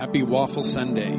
Happy Waffle Sunday.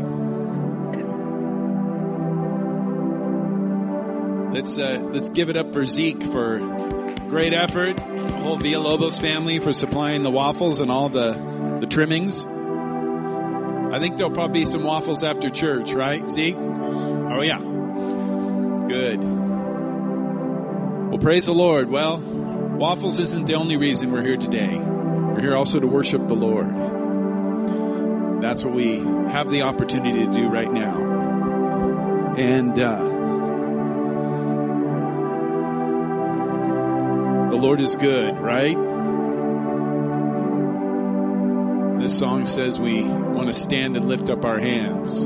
Let's give it up for Zeke for great effort. The whole Villalobos family for supplying the waffles and all the trimmings. I think there'll probably be some waffles after church, right, Zeke? Oh, yeah. Good. Well, praise the Lord. Well, waffles isn't the only reason we're here today. We're here also to worship the Lord. That's what we have the opportunity to do right now. And the Lord is good, right? This song says we want to stand and lift up our hands.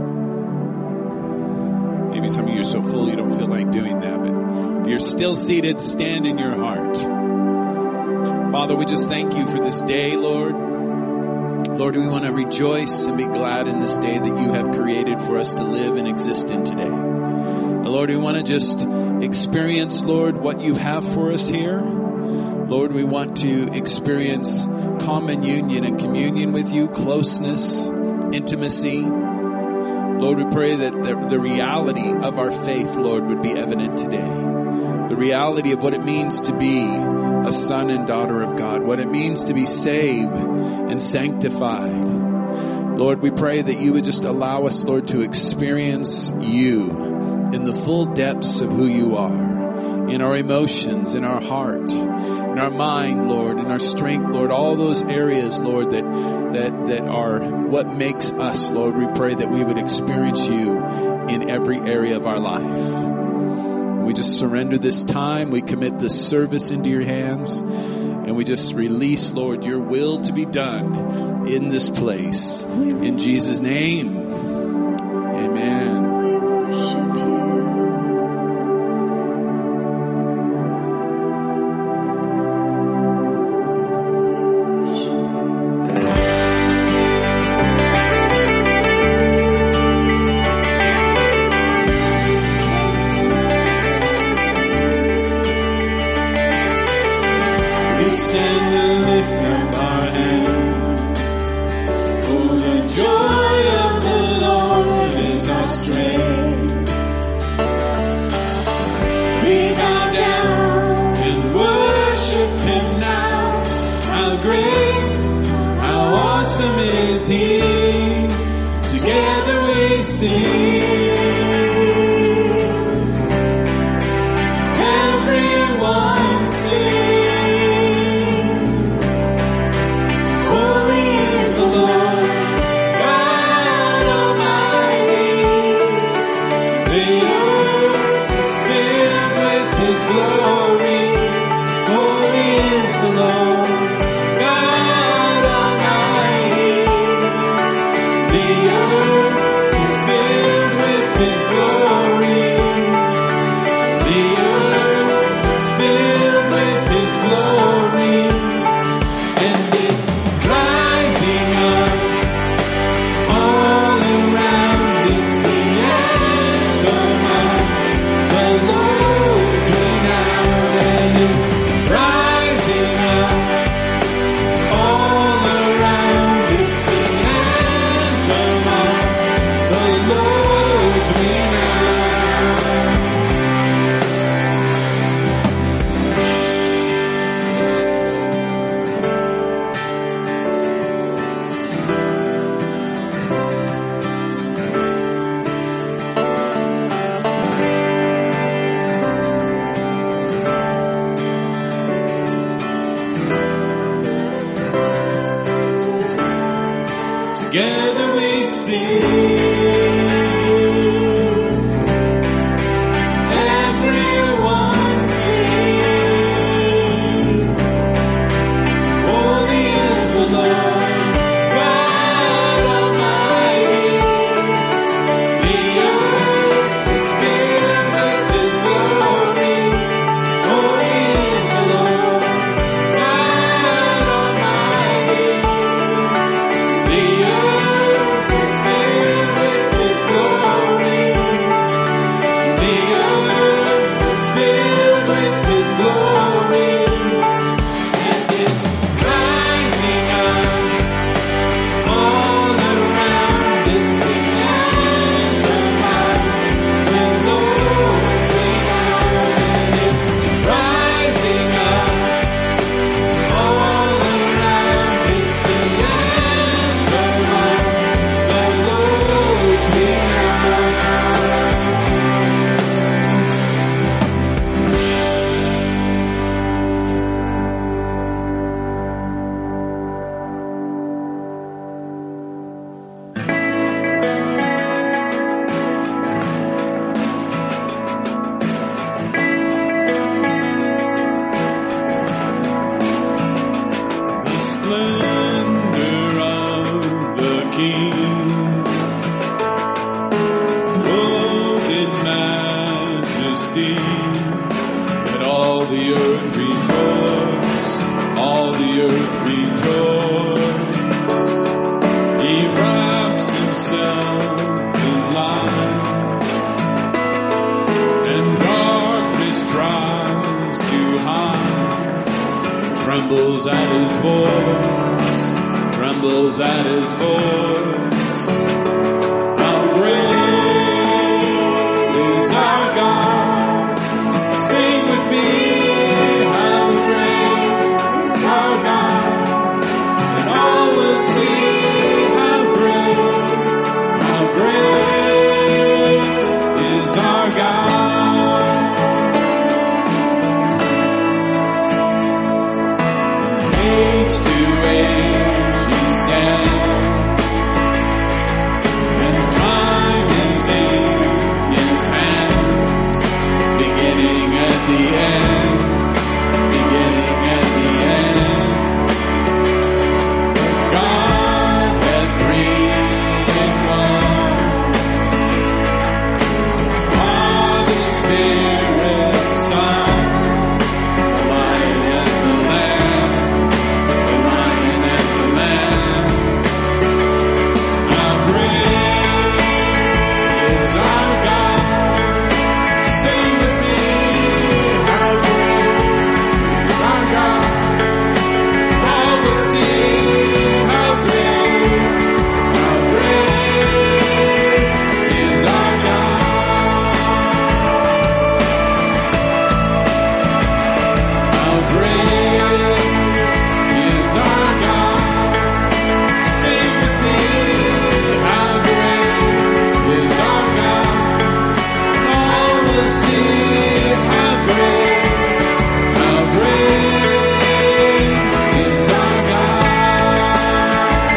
Maybe some of you are so full you don't feel like doing that, but if you're still seated, stand in your heart. Father, we just thank you for this day, Lord. Lord, we want to rejoice and be glad in this day that you have created for us to live and exist in today. Lord, we want to just experience, Lord, what you have for us here. Lord, we want to experience common union and communion with you, closeness, intimacy. Lord, we pray that the reality of our faith, Lord, would be evident today. The reality of what it means to be a son and daughter of God, what it means to be saved and sanctified. Lord, we pray that you would just allow us, Lord, to experience you in the full depths of who you are, in our emotions, in our heart, in our mind, Lord, in our strength, Lord, all those areas, Lord, that are what makes us, Lord. We pray that we would experience you in every area of our life. We just surrender this time. We commit this service into your hands. And we just release, Lord, your will to be done in this place. In Jesus' name, amen. We worship you. Together we sing. Everyone sing. Holy is the Lord, God Almighty. The earth is filled with His glory. Holy is the Lord, God Almighty. The earth is filled with trembles at his voice, trembles at his voice. How great is our God? Sing with me, how great is our God? And all will see how great is our God. Age to age he stands, and time is in his hands, beginning at the end, beginning at the end. The Godhead three in one, Father, Spirit, Son, the Lion and the Lamb, the Lion and the Lamb. How great is our God? Sing with me, how great is our God? All will see how great is our God. How great is our God? Sing with me, how great is our God? All will see how great is our God.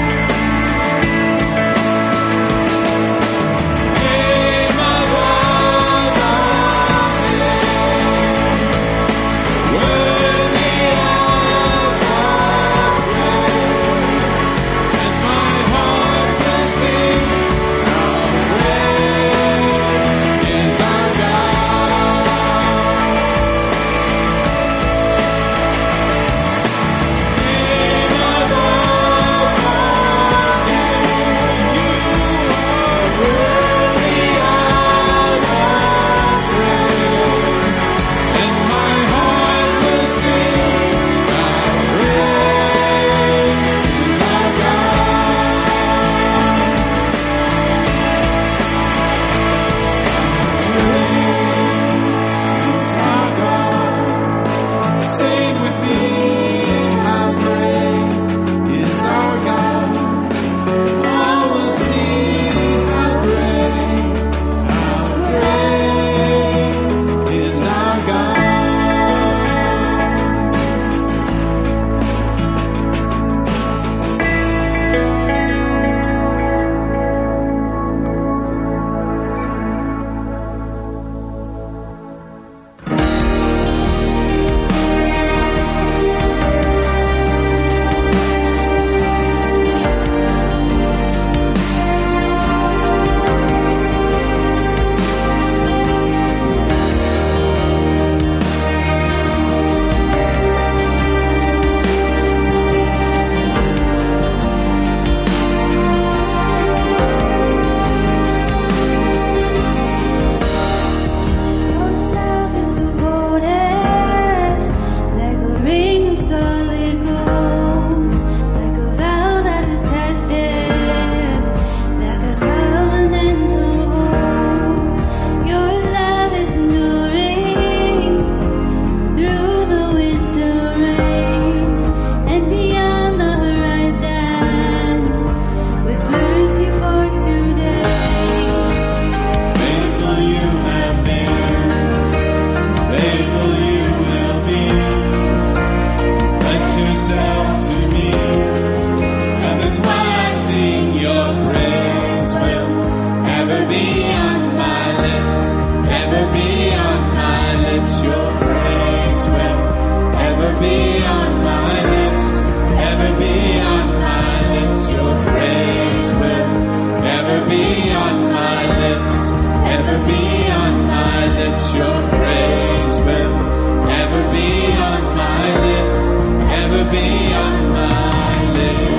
Name above all names, worthy of our praise, and my heart will sing, how great is our God. Name above all names, and you are worthy of our praise, and my heart will sing, how great is our God. Great is our God. Sing with me, how great is our God. All will see how great is our God. Your love is devoted, like a ring of solid gold, like a vow that is tested, like a covenant of old. Your love is enduring through the winter rain and beyond the horizon, with mercy for today. Faithful you have been, faithful you will be. Pledge yourself to me, and that's why I sing. Your praise will ever be on my lips, ever be on my lips. Your praise will ever be on my lips, ever be on my lips. Your praise will ever be on my lips, ever be on my lips. Your praise will ever be on my lips, ever be on my lips.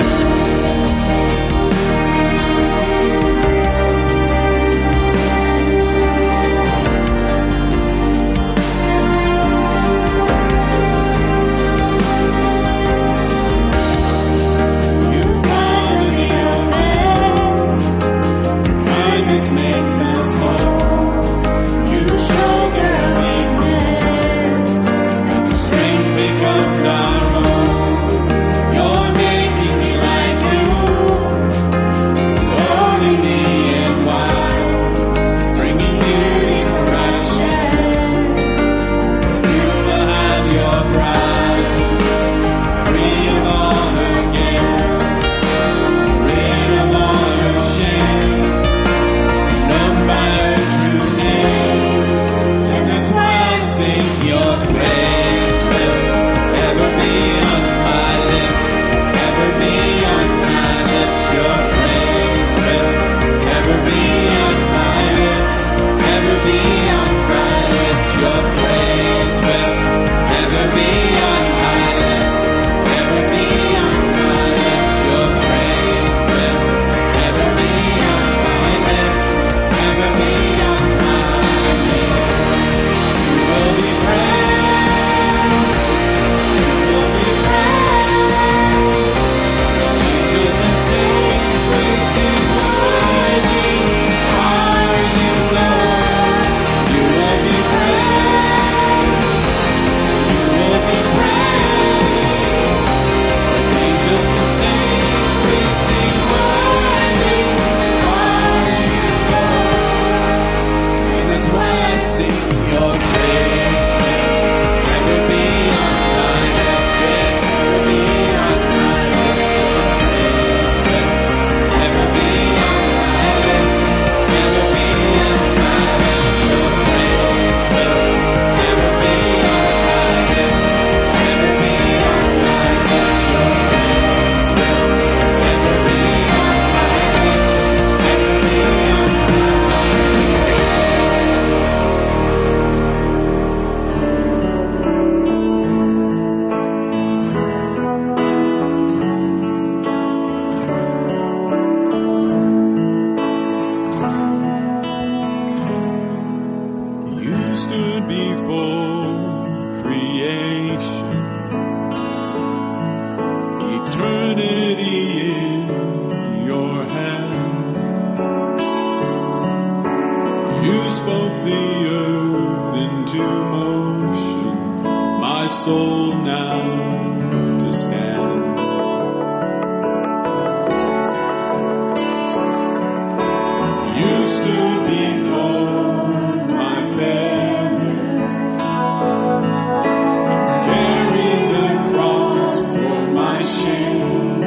the earth into motion, my soul now to stand. You stood before my failure, carried the cross for my shame.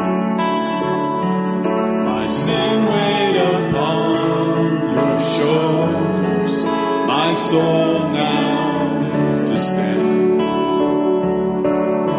My sin weighed upon your shoulders, my soul now to stand.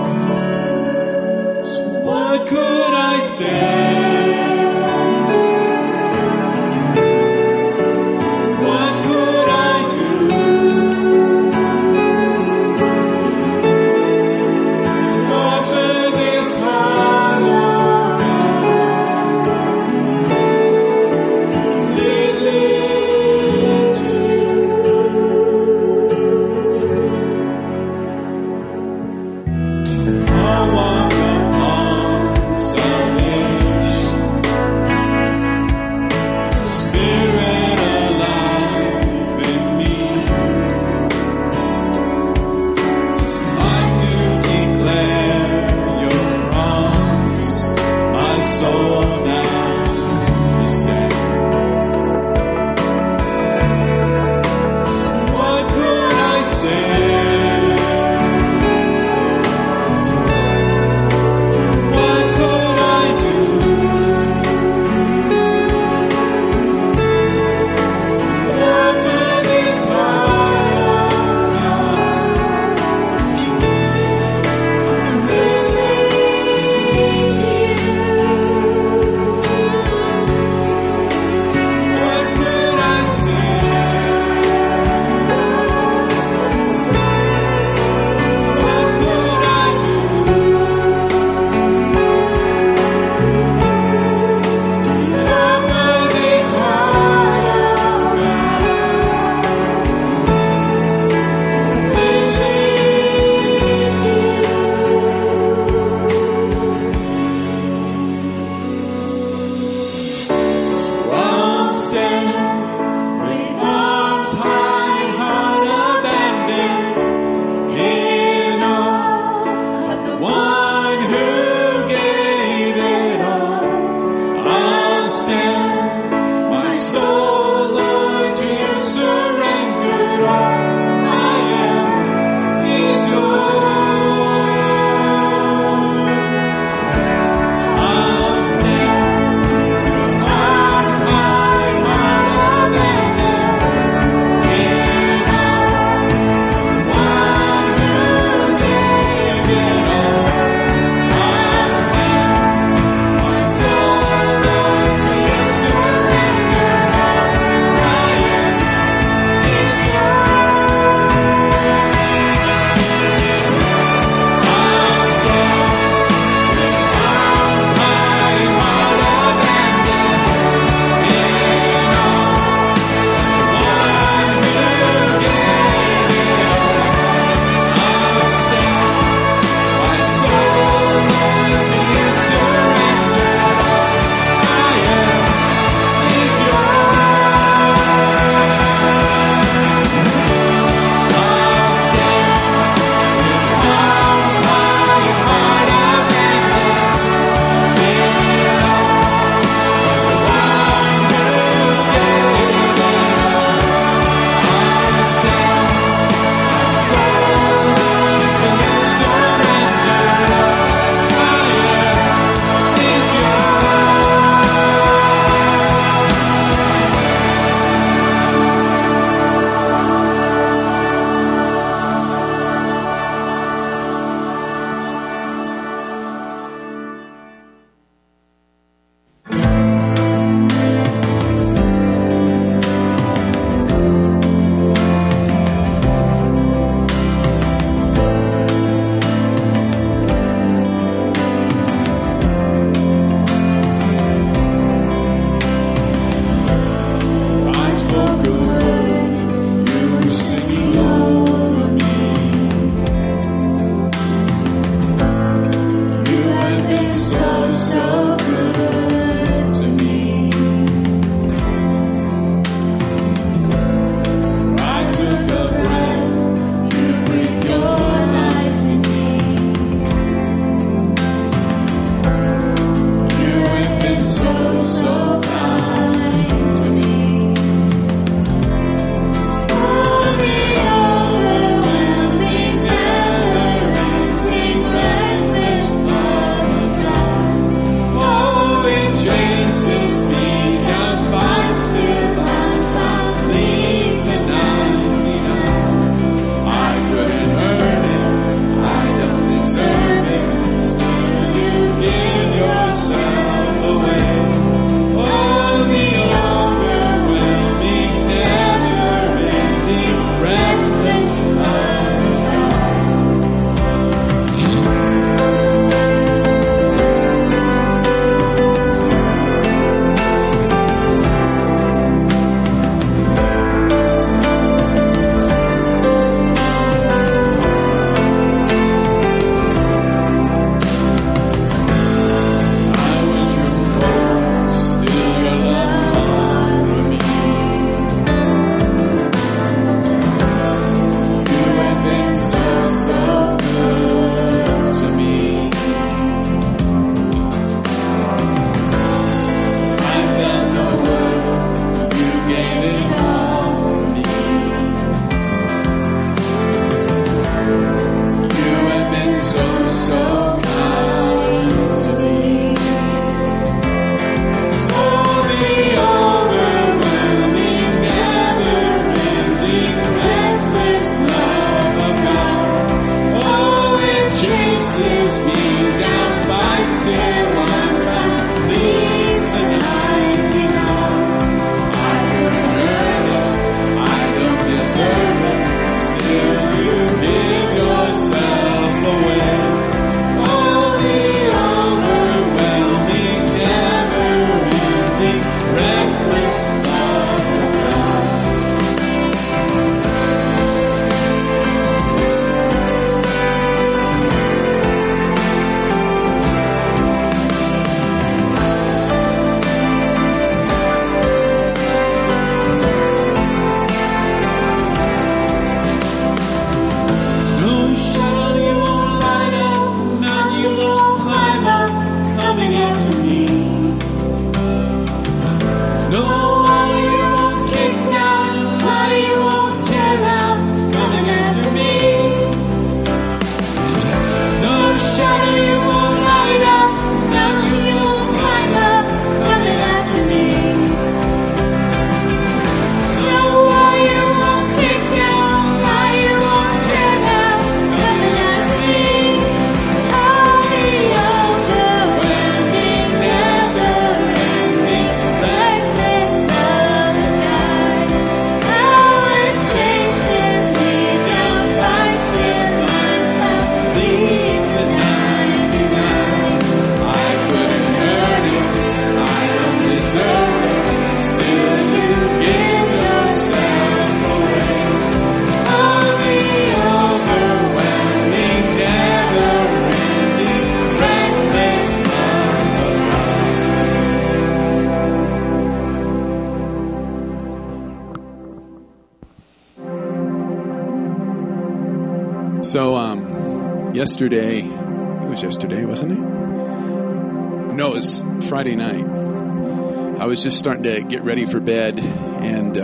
Yesterday, it was yesterday, wasn't it? No, it was Friday night. I was just starting to get ready for bed, and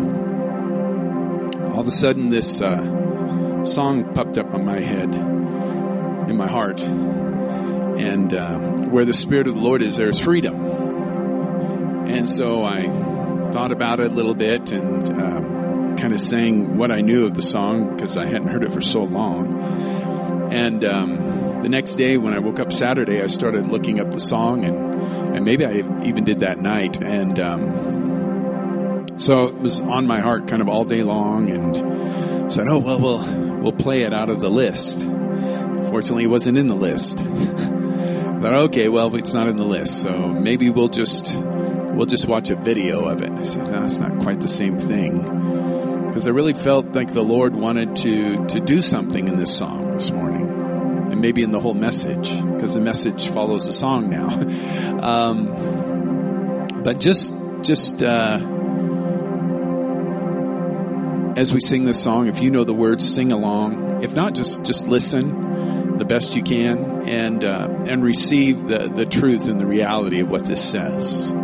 all of a sudden this song popped up on my head, in my heart. And where the Spirit of the Lord is, there's freedom. And so I thought about it a little bit and kind of sang what I knew of the song because I hadn't heard it for so long. And the next day when I woke up Saturday, I started looking up the song, and maybe I even did that night. And so it was on my heart kind of all day long, and said, oh, well, we'll play it out of the list. Fortunately, it wasn't in the list. I thought, okay, well, it's not in the list, so maybe we'll just watch a video of it. I said, no, it's not quite the same thing. Because I really felt like the Lord wanted to do something in this song this morning. And maybe in the whole message, because the message follows the song now. But just as we sing this song, if you know the words, sing along. If not, just listen the best you can and receive the truth and the reality of what this says.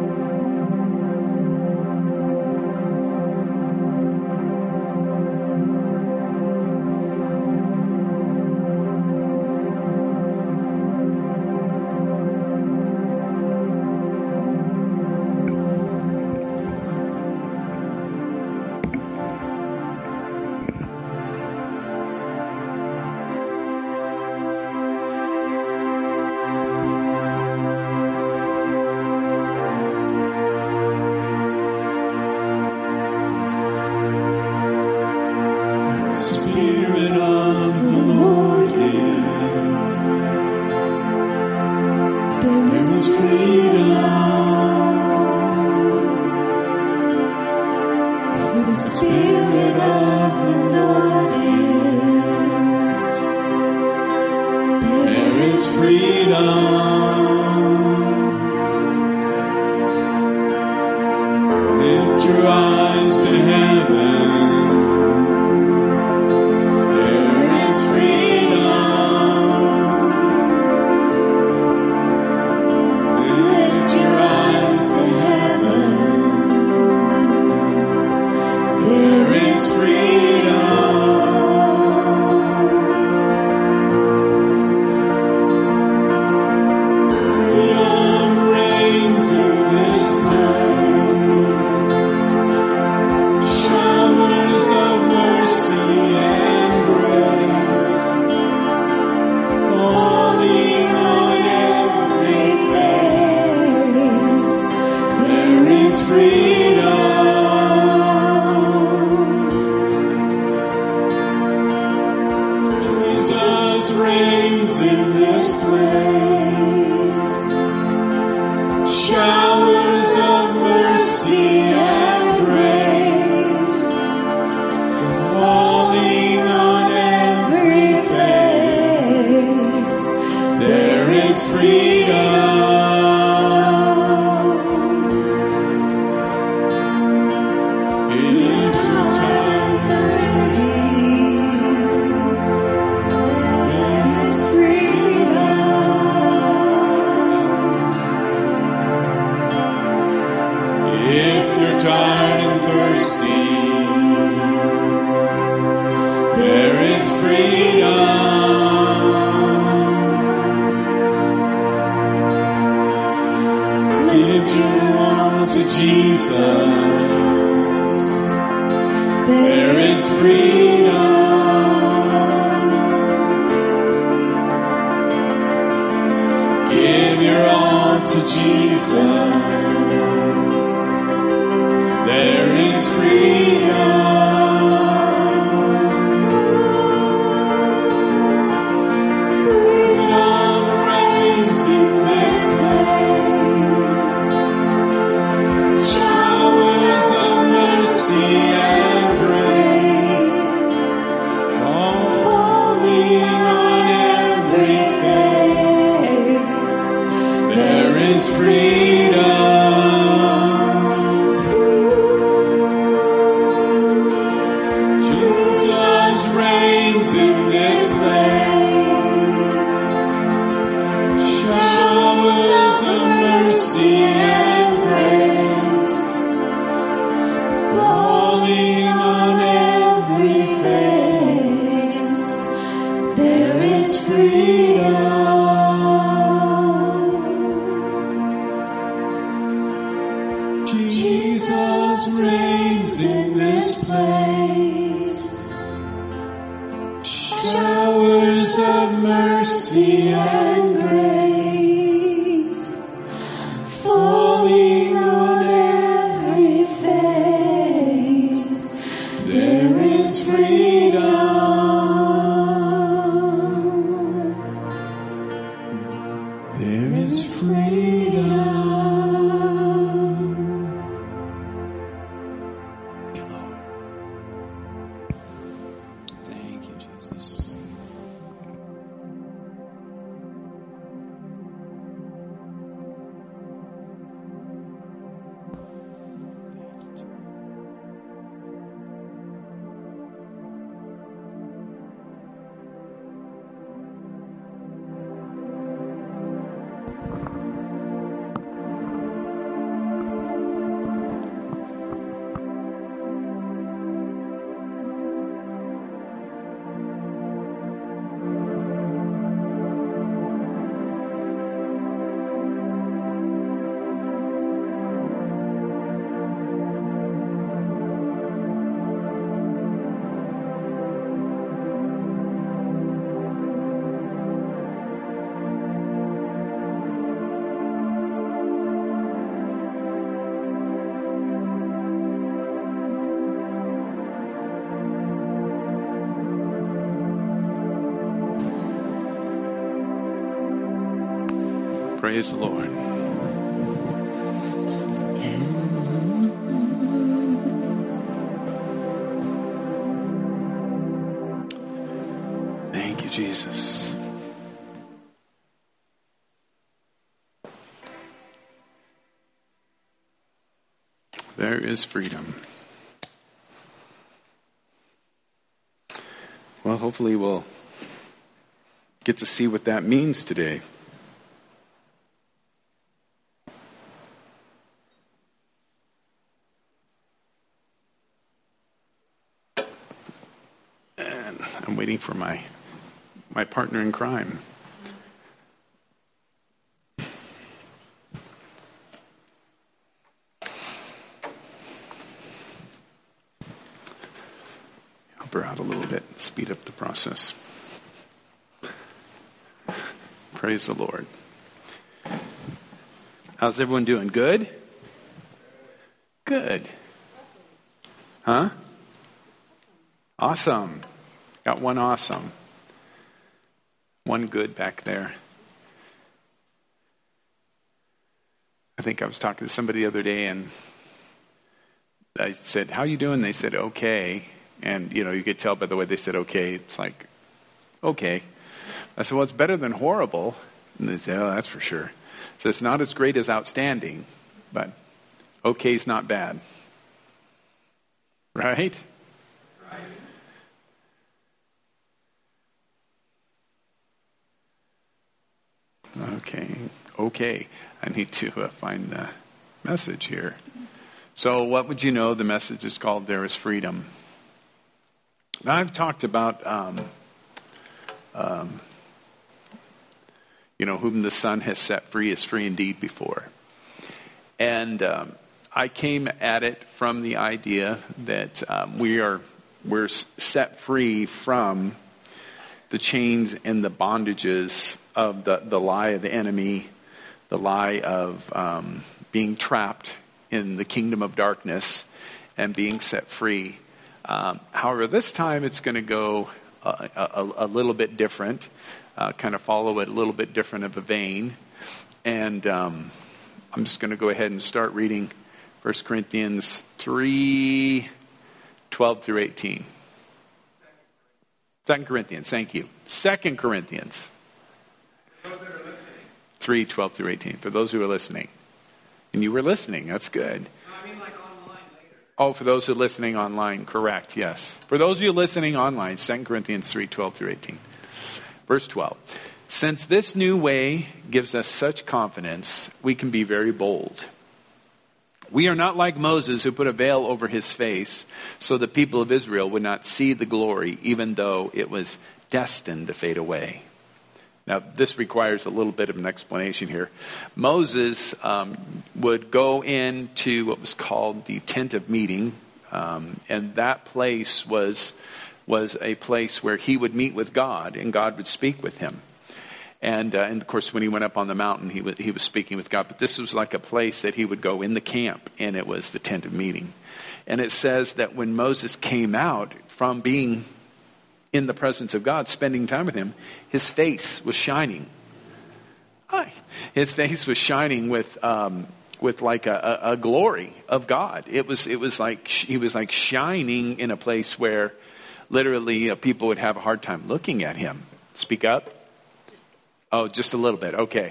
Freedom. Jesus reigns in this place. Showers of mercy and grace falling on every face. There is freedom. There is freedom. Thank you, Jesus. Praise the Lord. Thank you, Jesus. There is freedom. Well, hopefully we'll get to see what that means today. And I'm waiting for my partner in crime. Help her out a little bit, speed up the process. Praise the Lord. How's everyone doing? Good? Good. Huh? Awesome. Got one awesome. One good back there. I think I was talking to somebody the other day and I said, how you doing? They said, okay. And, you could tell by the way they said okay. It's like, okay. I said, well, it's better than horrible. And they said, oh, that's for sure. So it's not as great as outstanding, but okay's not bad. Right? Okay. I need to find the message here. So what would you know? The message is called There is Freedom. Now I've talked about, whom the Son has set free is free indeed before. And I came at it from the idea that we're set free from the chains and the bondages of the lie of the enemy, the lie of being trapped in the kingdom of darkness and being set free. However, this time it's going to go a little bit different, kind of follow it a little bit different of a vein. And I'm just going to go ahead and start reading 1 Corinthians 3, 12 through 18. 2 Corinthians, thank you. 2 Corinthians 3, 12 through 18. For those who are listening. And you were listening, that's good. Oh, for those who are listening online, correct, yes. For those of you listening online, 2 Corinthians 3, 12 through 18. Verse 12. Since this new way gives us such confidence, we can be very bold. We are not like Moses, who put a veil over his face so the people of Israel would not see the glory, even though it was destined to fade away. Now, this requires a little bit of an explanation here. Moses would go into what was called the tent of meeting, and that place was a place where he would meet with God, and God would speak with him. And of course, when he went up on the mountain, he was speaking with God. But this was like a place that he would go in the camp, and it was the tent of meeting. And it says that when Moses came out from being in the presence of God, spending time with him, his face was shining. His face was shining with like a glory of God. It was like he was like shining in a place where literally people would have a hard time looking at him. Speak up. Oh, just a little bit. Okay.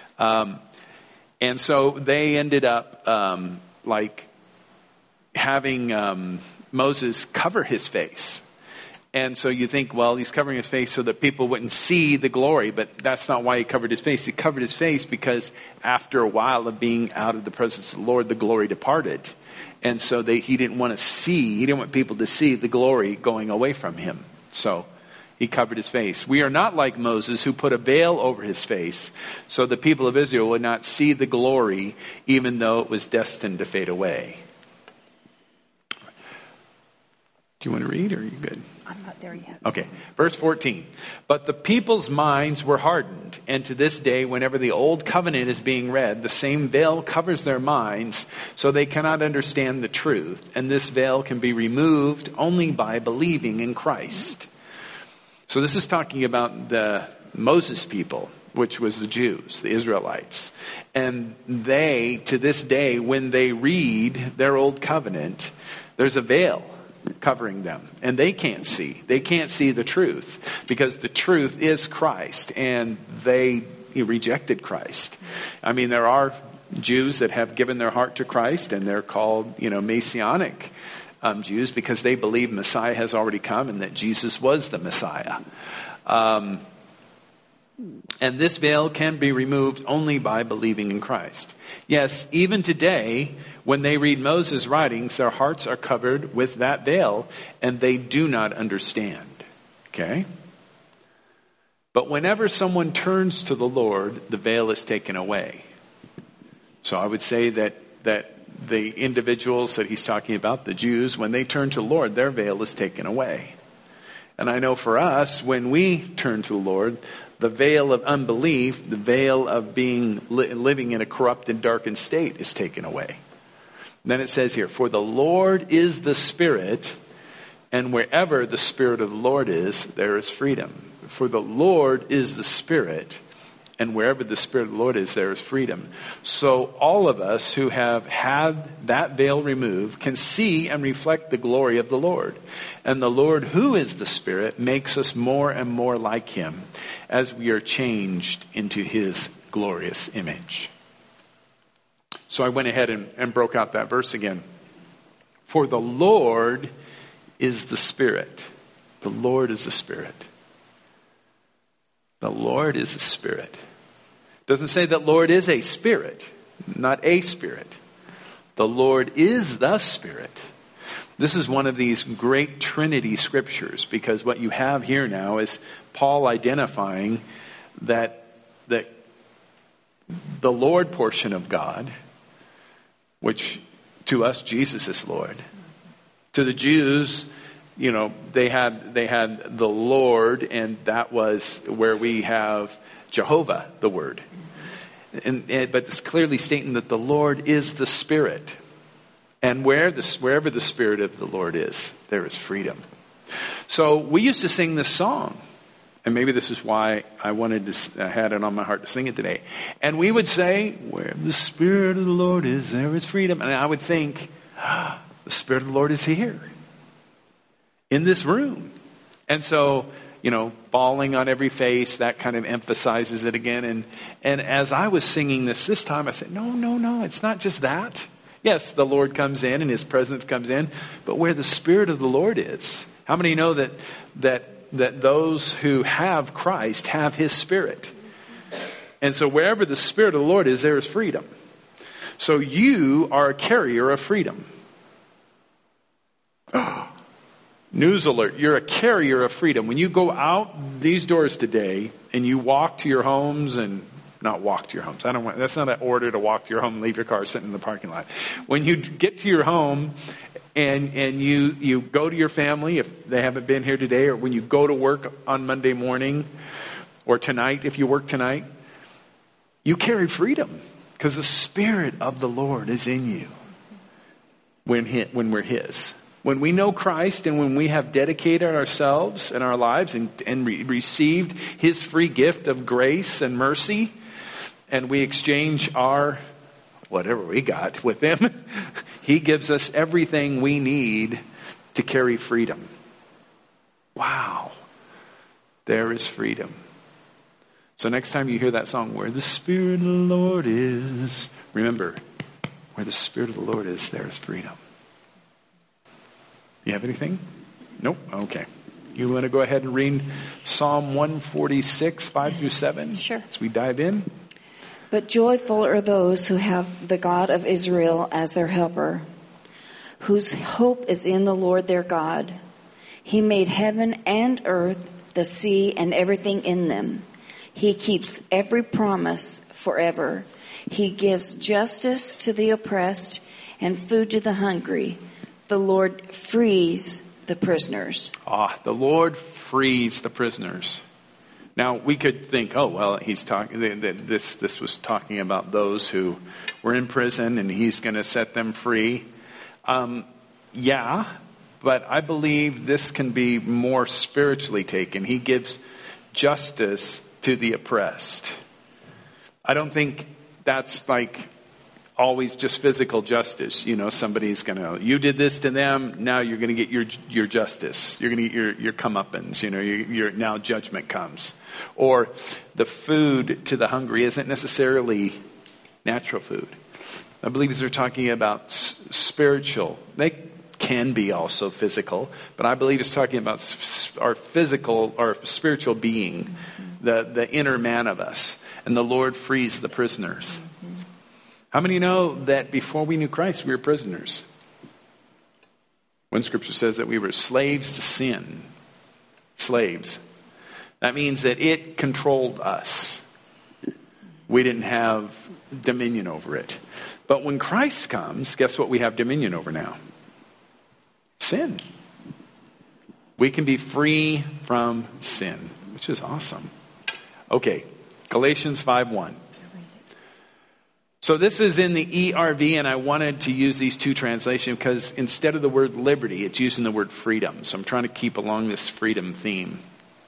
And so they ended up like having Moses cover his face. And so you think, well, he's covering his face so that people wouldn't see the glory, but that's not why he covered his face. He covered his face because after a while of being out of the presence of the Lord, the glory departed. And so he didn't want people to see the glory going away from him. So he covered his face. We are not like Moses, who put a veil over his face so the people of Israel would not see the glory, even though it was destined to fade away. Do you want to read, or are you good? I'm not there yet. Okay, verse 14. But the people's minds were hardened, and to this day, whenever the old covenant is being read, the same veil covers their minds, so they cannot understand the truth. And this veil can be removed only by believing in Christ. So this is talking about the Moses people, which was the Jews, the Israelites. And they, to this day, when they read their old covenant, there's a veil covering them, and they can't see the truth, because the truth is Christ, and they rejected Christ. I mean, there are Jews that have given their heart to Christ, and they're called Messianic Jews, because they believe Messiah has already come and that Jesus was the Messiah. And this veil can be removed only by believing in Christ. Yes, even today, when they read Moses' writings, their hearts are covered with that veil, and they do not understand. Okay? But whenever someone turns to the Lord, the veil is taken away. So I would say that the individuals that he's talking about, the Jews, when they turn to the Lord, their veil is taken away. And I know for us, when we turn to the Lord, the veil of unbelief, the veil of being living in a corrupt and darkened state is taken away. And then it says here, for the Lord is the Spirit, and wherever the Spirit of the Lord is, there is freedom. For the Lord is the Spirit, and wherever the Spirit of the Lord is, there is freedom. So all of us who have had that veil removed can see and reflect the glory of the Lord. And the Lord, who is the Spirit, makes us more and more like him as we are changed into his glorious image. So I went ahead and broke out that verse again. For the Lord is the Spirit. The Lord is the Spirit. The Lord is the Spirit. Doesn't say that Lord is a spirit, not a spirit. The Lord is the Spirit. This is one of these great Trinity scriptures, because what you have here now is Paul identifying that the Lord portion of God, which to us Jesus is Lord. To the Jews, they had the Lord, and that was where we have Jehovah, the Word. But it's clearly stating that the Lord is the Spirit. And wherever the Spirit of the Lord is, there is freedom. So we used to sing this song. And maybe this is why I had it on my heart to sing it today. And we would say, where the Spirit of the Lord is, there is freedom. And I would think, the Spirit of the Lord is here, in this room. And so, falling on every face, that kind of emphasizes it again. And as I was singing this time, I said, no, it's not just that. Yes, the Lord comes in and his presence comes in, but where the Spirit of the Lord is. How many know that those who have Christ have his Spirit? And so wherever the Spirit of the Lord is, there is freedom. So you are a carrier of freedom. News alert, you're a carrier of freedom. When you go out these doors today and you walk to your homes and not walk to your homes. That's not an order to walk to your home and leave your car sitting in the parking lot. When you get to your home and you go to your family, if they haven't been here today, or when you go to work on Monday morning or tonight, if you work tonight, you carry freedom because the Spirit of the Lord is in you when we're His. When we know Christ and when we have dedicated ourselves and our lives and received His free gift of grace and mercy, and we exchange our whatever we got with Him, He gives us everything we need to carry freedom. Wow. There is freedom. So next time you hear that song, where the Spirit of the Lord is, remember, where the Spirit of the Lord is, there is freedom. You have anything? Nope. Okay. You want to go ahead and read Psalm 146, 5 through 7? Sure. As we dive in. But joyful are those who have the God of Israel as their helper, whose hope is in the Lord their God. He made heaven and earth, the sea, and everything in them. He keeps every promise forever. He gives justice to the oppressed and food to the hungry. The Lord frees the prisoners. The Lord frees the prisoners. Now, we could think, oh, well, he's talking. This was talking about those who were in prison, and he's going to set them free. Yeah, but I believe this can be more spiritually taken. He gives justice to the oppressed. I don't think that's like always just physical justice. You know, somebody's going to, you did this to them, now you're going to get your justice. You're going to get your comeuppance. You know, your now judgment comes. Or the food to the hungry isn't necessarily natural food. I believe these are talking about spiritual. They can be also physical, but I believe it's talking about our physical, our spiritual being, the inner man of us. And the Lord frees the prisoners. How many know that before we knew Christ, we were prisoners? One scripture says that we were slaves to sin. Slaves. That means that it controlled us. We didn't have dominion over it. But when Christ comes, guess what we have dominion over now? Sin. We can be free from sin, which is awesome. Okay, Galatians 5:1. So this is in the ERV, and I wanted to use these two translations because instead of the word liberty, it's using the word freedom. So I'm trying to keep along this freedom theme.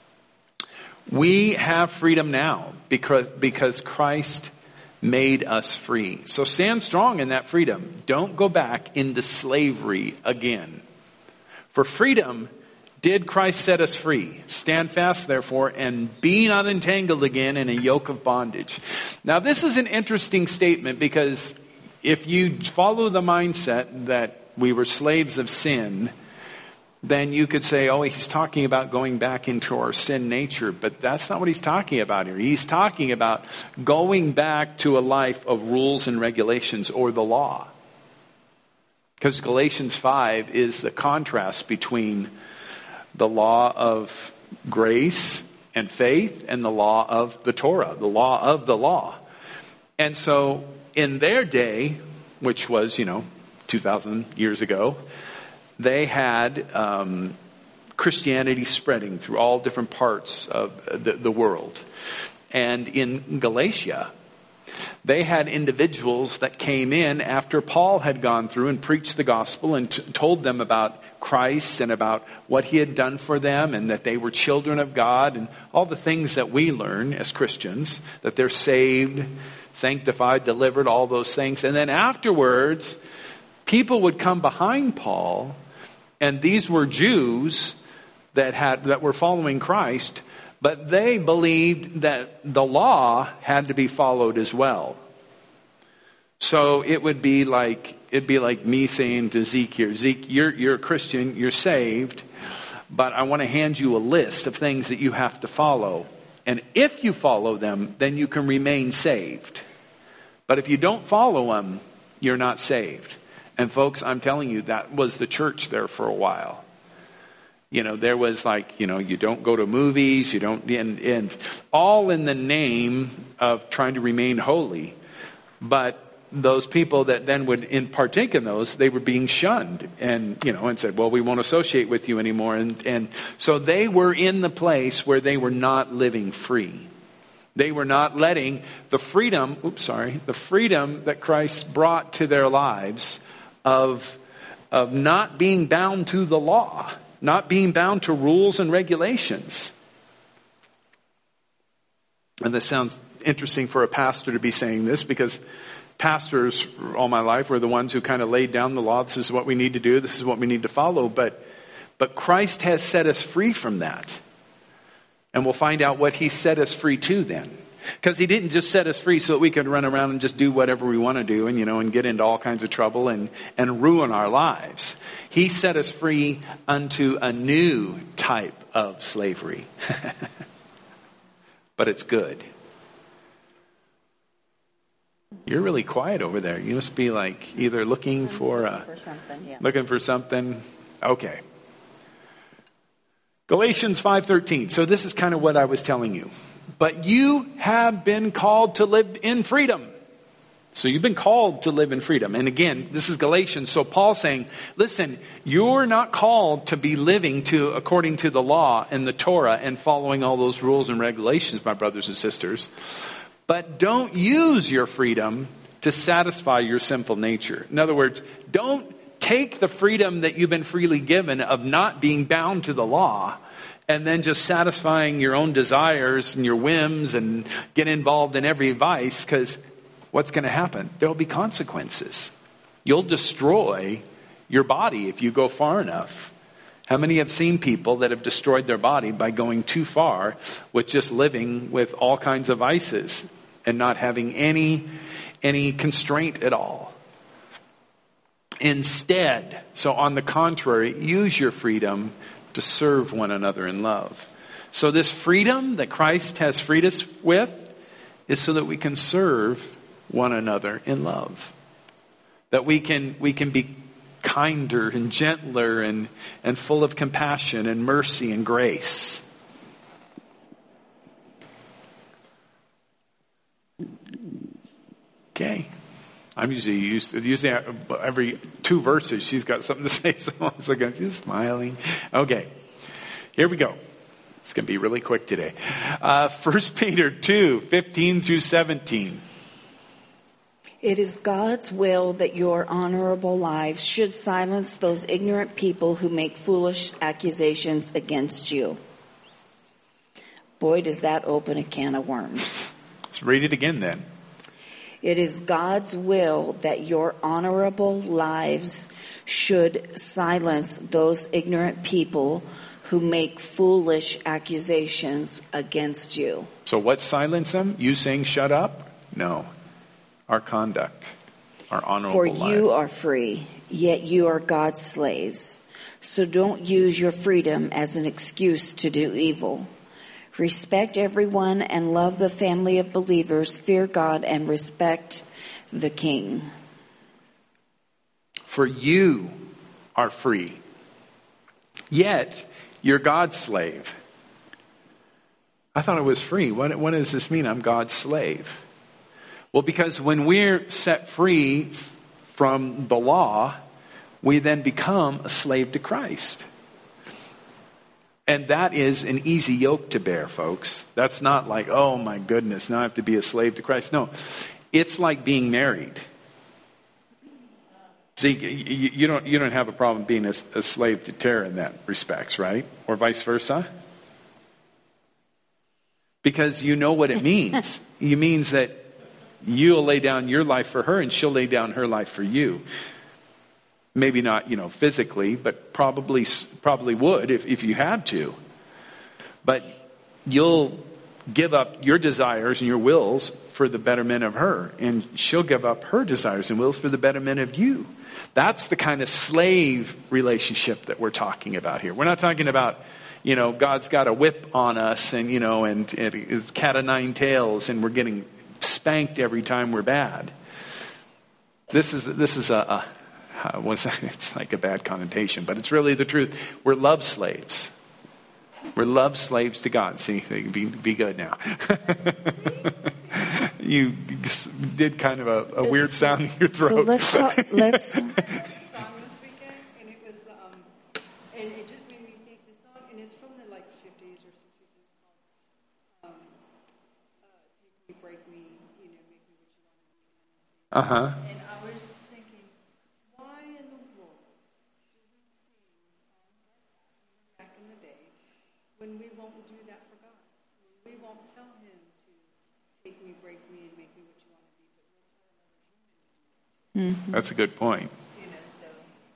We have freedom now because Christ made us free. So stand strong in that freedom. Don't go back into slavery again. For freedom did Christ set us free. Stand fast, therefore, and be not entangled again in a yoke of bondage. Now, this is an interesting statement because if you follow the mindset that we were slaves of sin, then you could say, oh, he's talking about going back into our sin nature. But that's not what he's talking about here. He's talking about going back to a life of rules and regulations or the law. Because Galatians 5 is the contrast between the law of grace and faith and the law of the Torah, the law of the law. And so in their day, which was, 2,000 years ago, they had Christianity spreading through all different parts of the world. And in Galatia, they had individuals that came in after Paul had gone through and preached the gospel and told them about Christ and about what he had done for them and that they were children of God and all the things that we learn as Christians, that they're saved, sanctified, delivered, all those things. And then afterwards, people would come behind Paul, and these were Jews that were following Christ, but they believed that the law had to be followed as well. So it'd be like me saying to Zeke here, Zeke, you're a Christian, you're saved, but I want to hand you a list of things that you have to follow. And if you follow them, then you can remain saved. But if you don't follow them, you're not saved. And folks, I'm telling you, that was the church there for a while. There was you don't go to movies, you don't, and all in the name of trying to remain holy. But those people that then would partake in those, they were being shunned and said, well, we won't associate with you anymore. And so they were in the place where they were not living free. They were not letting the freedom that Christ brought to their lives of not being bound to the law, not being bound to rules and regulations. And this sounds interesting for a pastor to be saying this, because pastors all my life were the ones who kind of laid down the law. This is what we need to do. This is what we need to follow. But Christ has set us free from that. And we'll find out what he set us free to then. Because he didn't just set us free so that we could run around and just do whatever we want to do and get into all kinds of trouble and ruin our lives. He set us free unto a new type of slavery. But it's good. You're really quiet over there. You must be either looking for something. Yeah. Looking for something. Okay. Galatians 5:13. So this is kind of what I was telling you. But you have been called to live in freedom. So you've been called to live in freedom. And again, this is Galatians. So Paul's saying, listen, you're not called to be living according to the law and the Torah and following all those rules and regulations, my brothers and sisters. But don't use your freedom to satisfy your sinful nature. In other words, don't take the freedom that you've been freely given of not being bound to the law and then just satisfying your own desires and your whims and get involved in every vice, because what's going to happen? There'll be consequences. You'll destroy your body if you go far enough. How many have seen people that have destroyed their body by going too far with just living with all kinds of vices and not having any constraint at all? Instead, so on the contrary, use your freedom to serve one another in love. So this freedom that Christ has freed us with is so that we can serve one another in love. That we can be kinder and gentler and full of compassion and mercy and grace. Okay. I'm usually every 2 verses she's got something to say. So I was like, she's smiling. Okay, here we go. It's going to be really quick today. 1 Peter 2:15-17. It is God's will that your honorable lives should silence those ignorant people who make foolish accusations against you. Boy, does that open a can of worms. Let's read it again then. It is God's will that your honorable lives should silence those ignorant people who make foolish accusations against you. So what silence them? You saying shut up? No. Our conduct. Our honorable life. For you are free, yet you are God's slaves. So don't use your freedom as an excuse to do evil. Respect everyone and love the family of believers. Fear God and respect the King. For you are free, yet you're God's slave. I thought it was free. What does this mean? I'm God's slave. Well, because when we're set free from the law, we then become a slave to Christ. And that is an easy yoke to bear, folks. That's not like, oh my goodness, now I have to be a slave to Christ. No, it's like being married. See, you don't have a problem being a slave to Tara in that respects, right? Or vice versa. Because you know what it means. It means that you'll lay down your life for her and she'll lay down her life for you. Maybe not, physically, but probably would if you had to. But you'll give up your desires and your wills for the betterment of her. And she'll give up her desires and wills for the betterment of you. That's the kind of slave relationship that we're talking about here. We're not talking about, God's got a whip on us and, and it's cat o' nine tails and we're getting spanked every time we're bad. This is a it's like a bad connotation, but it's really the truth. We're love slaves. We're love slaves to God. See, be good now. You did kind of a weird sound in your throat. So let's song this weekend, and it was, and it just made me think the song, and it's from the 50s or 60s. It's called "Take Me, Break Me, Make Me What You Want to Be." And I was thinking, why in the world do we sing songs like that back in the day when we won't do that for God? When we won't tell Him to take me, break me, and make me what you want to be, but we'll tell another human. Mm-hmm. That's a good point. And that's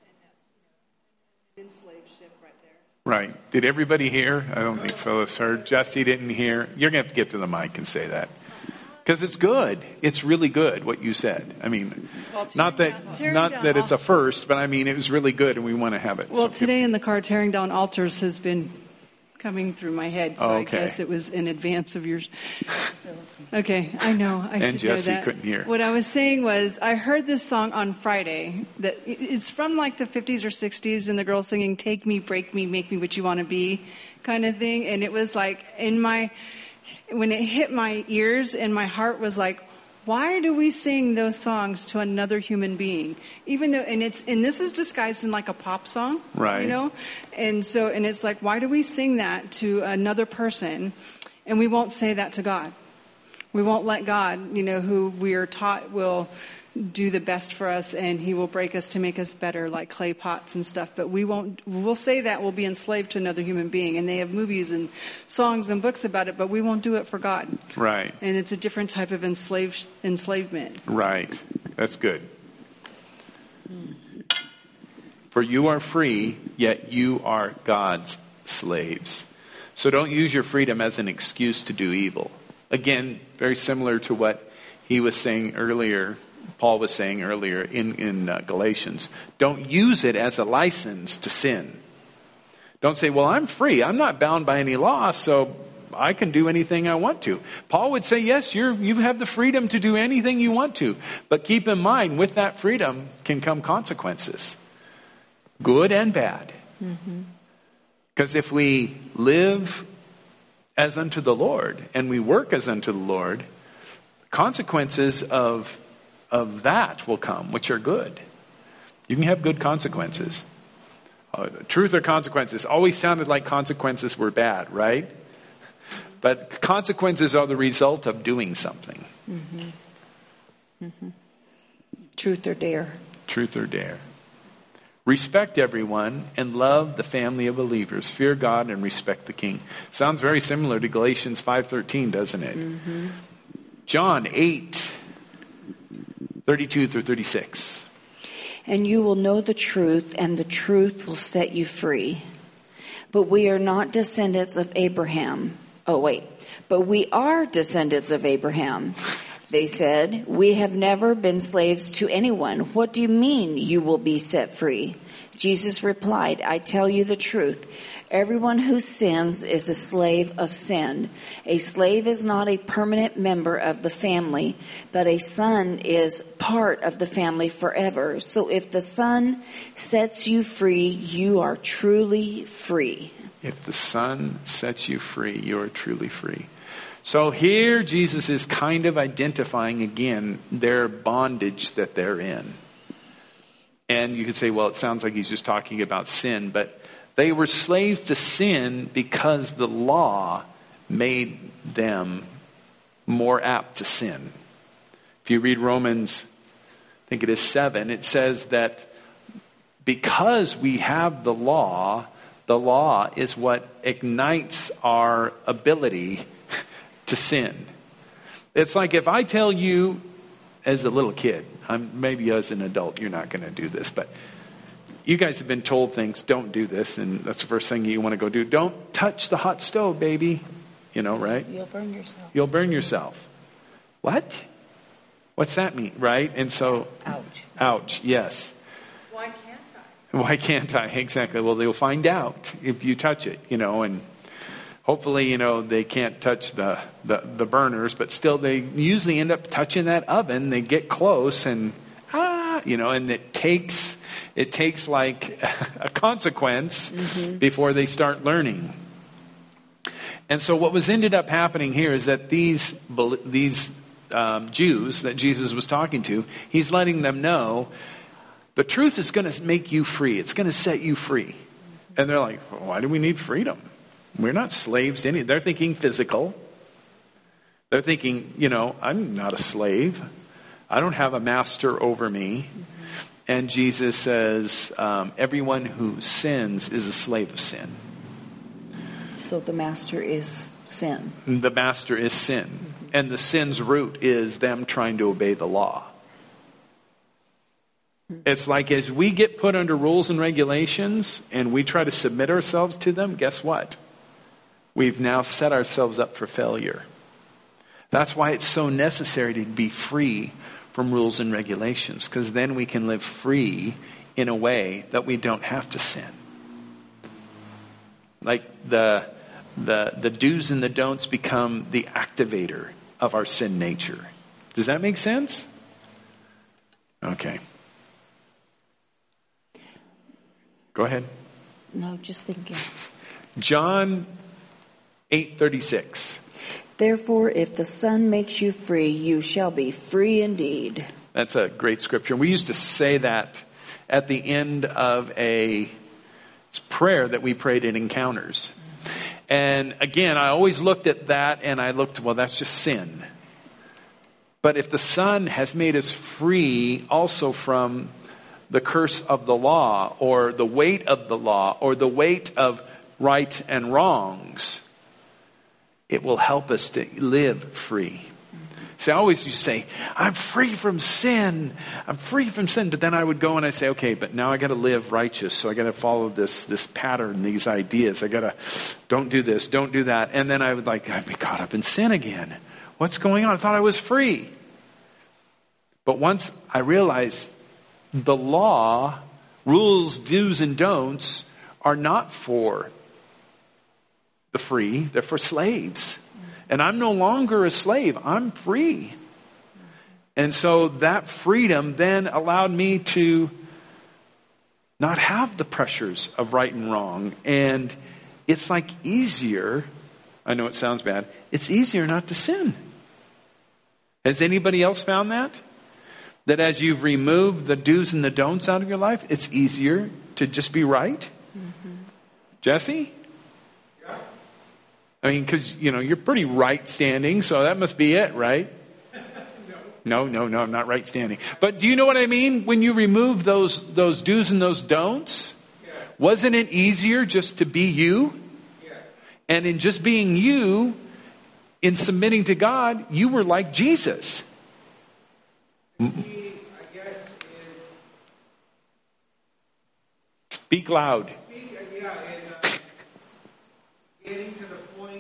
an enslaved ship right there. Right. Did everybody hear? I don't think Phyllis heard. Jesse didn't hear. You're going to have to get to the mic and say that. Because it's good. It's really good what you said. I mean, not that it's a first, but I mean, it was really good and we want to have it. Well, So today in the car, tearing down altars has been coming through my head, so Okay. I guess it was in advance of yours. Okay, I know. I And should Jesse know that. couldn't hear. What I was saying was, I heard this song on Friday. That it's from like the 50s or 60s, and the girl singing "Take me, break me, make me what you want to be," kind of thing. And it was like when it hit my ears, and my heart was like, why do we sing those songs to another human being? Even though, and this is disguised in like a pop song, Right. And it's like, why do we sing that to another person, and we won't say that to God? We won't let God, who we are taught will do the best for us, and He will break us to make us better, like clay pots and stuff. But we won't. We'll say that we'll be enslaved to another human being, and they have movies and songs and books about it. But we won't do it for God. Right. And it's a different type of enslavement. Right. That's good. For you are free, yet you are God's slaves. So don't use your freedom as an excuse to do evil. Again, very similar to what he was saying earlier, Paul was saying earlier in Galatians. Don't use it as a license to sin. Don't say, well, I'm free. I'm not bound by any law, so I can do anything I want to. Paul would say, yes, you have the freedom to do anything you want to. But keep in mind, with that freedom can come consequences. Good and bad. Because if we live as unto the Lord and we work as unto the Lord, consequences of that will come, which are good. You can have good consequences. Truth or consequences always sounded like consequences were bad, right? But consequences are the result of doing something. Truth or dare. Truth or dare. Respect everyone and love the family of believers. Fear God and respect the king. Sounds very similar to Galatians 5:13, doesn't it? John 8:32 through 36. And you will know the truth, and the truth will set you free. But we are not descendants of Abraham. But we are descendants of Abraham. They said, we have never been slaves to anyone. What do you mean you will be set free? Jesus replied, I tell you the truth. Everyone who sins is a slave of sin. A slave is not a permanent member of the family, but a son is part of the family forever. So if the Son sets you free, you are truly free. If the Son sets you free, you are truly free. So here Jesus is kind of identifying again their bondage that they're in. And you could say, well, it sounds like he's just talking about sin, but they were slaves to sin because the law made them more apt to sin. If you read Romans, I think it is 7, it says that because we have the law is what ignites our ability to sin. It's like if I tell you as a little kid, maybe as an adult you're not going to do this, but you guys have been told things, don't do this, and that's the first thing you want to go do. Don't touch the hot stove, baby. Right? You'll burn yourself. You'll burn yourself. What? What's that mean, right? And so, ouch, yes. Why can't I? Why can't I? Exactly. Well, they'll find out if you touch it, and hopefully, they can't touch the burners, but still they usually end up touching that oven. They get close and, and it takes like a consequence before they start learning. And so what was ended up happening here is that these Jews that Jesus was talking to, he's letting them know the truth is going to make you free. It's going to set you free. And they're like, well, why do we need freedom? We're not slaves to any. They're thinking physical. They're thinking, I'm not a slave. I don't have a master over me. And Jesus says, everyone who sins is a slave of sin. So the master is sin. The master is sin. And the sin's root is them trying to obey the law. It's like as we get put under rules and regulations and we try to submit ourselves to them, guess what? We've now set ourselves up for failure. That's why it's so necessary to be free from rules and regulations, because then we can live free in a way that we don't have to sin. Like the do's and the don'ts become the activator of our sin nature. Does that make sense? Okay. Go ahead. No, just thinking. John 8:36. Therefore, if the Son makes you free, you shall be free indeed. That's a great scripture. We used to say that at the end of a prayer that we prayed at Encounters. And again, I always looked at that and I looked, well, that's just sin. But if the Son has made us free also from the curse of the law, or the weight of the law, or the weight of right and wrongs, it will help us to live free. See, I always used to say, I'm free from sin. I'm free from sin. But then I would go and I'd say, okay, but now I got to live righteous. So I got to follow this pattern, these ideas. I got to, don't do this, don't do that. And then I'd be caught up in sin again. What's going on? I thought I was free. But once I realized the law, rules, do's and don'ts are not for the free. They're for slaves. And I'm no longer a slave. I'm free. And so that freedom then allowed me to not have the pressures of right and wrong. And it's like easier, I know it sounds bad, it's easier not to sin. Has anybody else found that? That as you've removed the do's and the don'ts out of your life, it's easier to just be right? Mm-hmm. Jesse? Yeah. I mean, because, you're pretty right standing, so that must be it, right? No, I'm not right standing. But do you know what I mean? When you remove those do's and those don'ts, yes. Wasn't it easier just to be you? Yes. And in just being you, in submitting to God, you were like Jesus. I guess is speak loud. Getting to the point.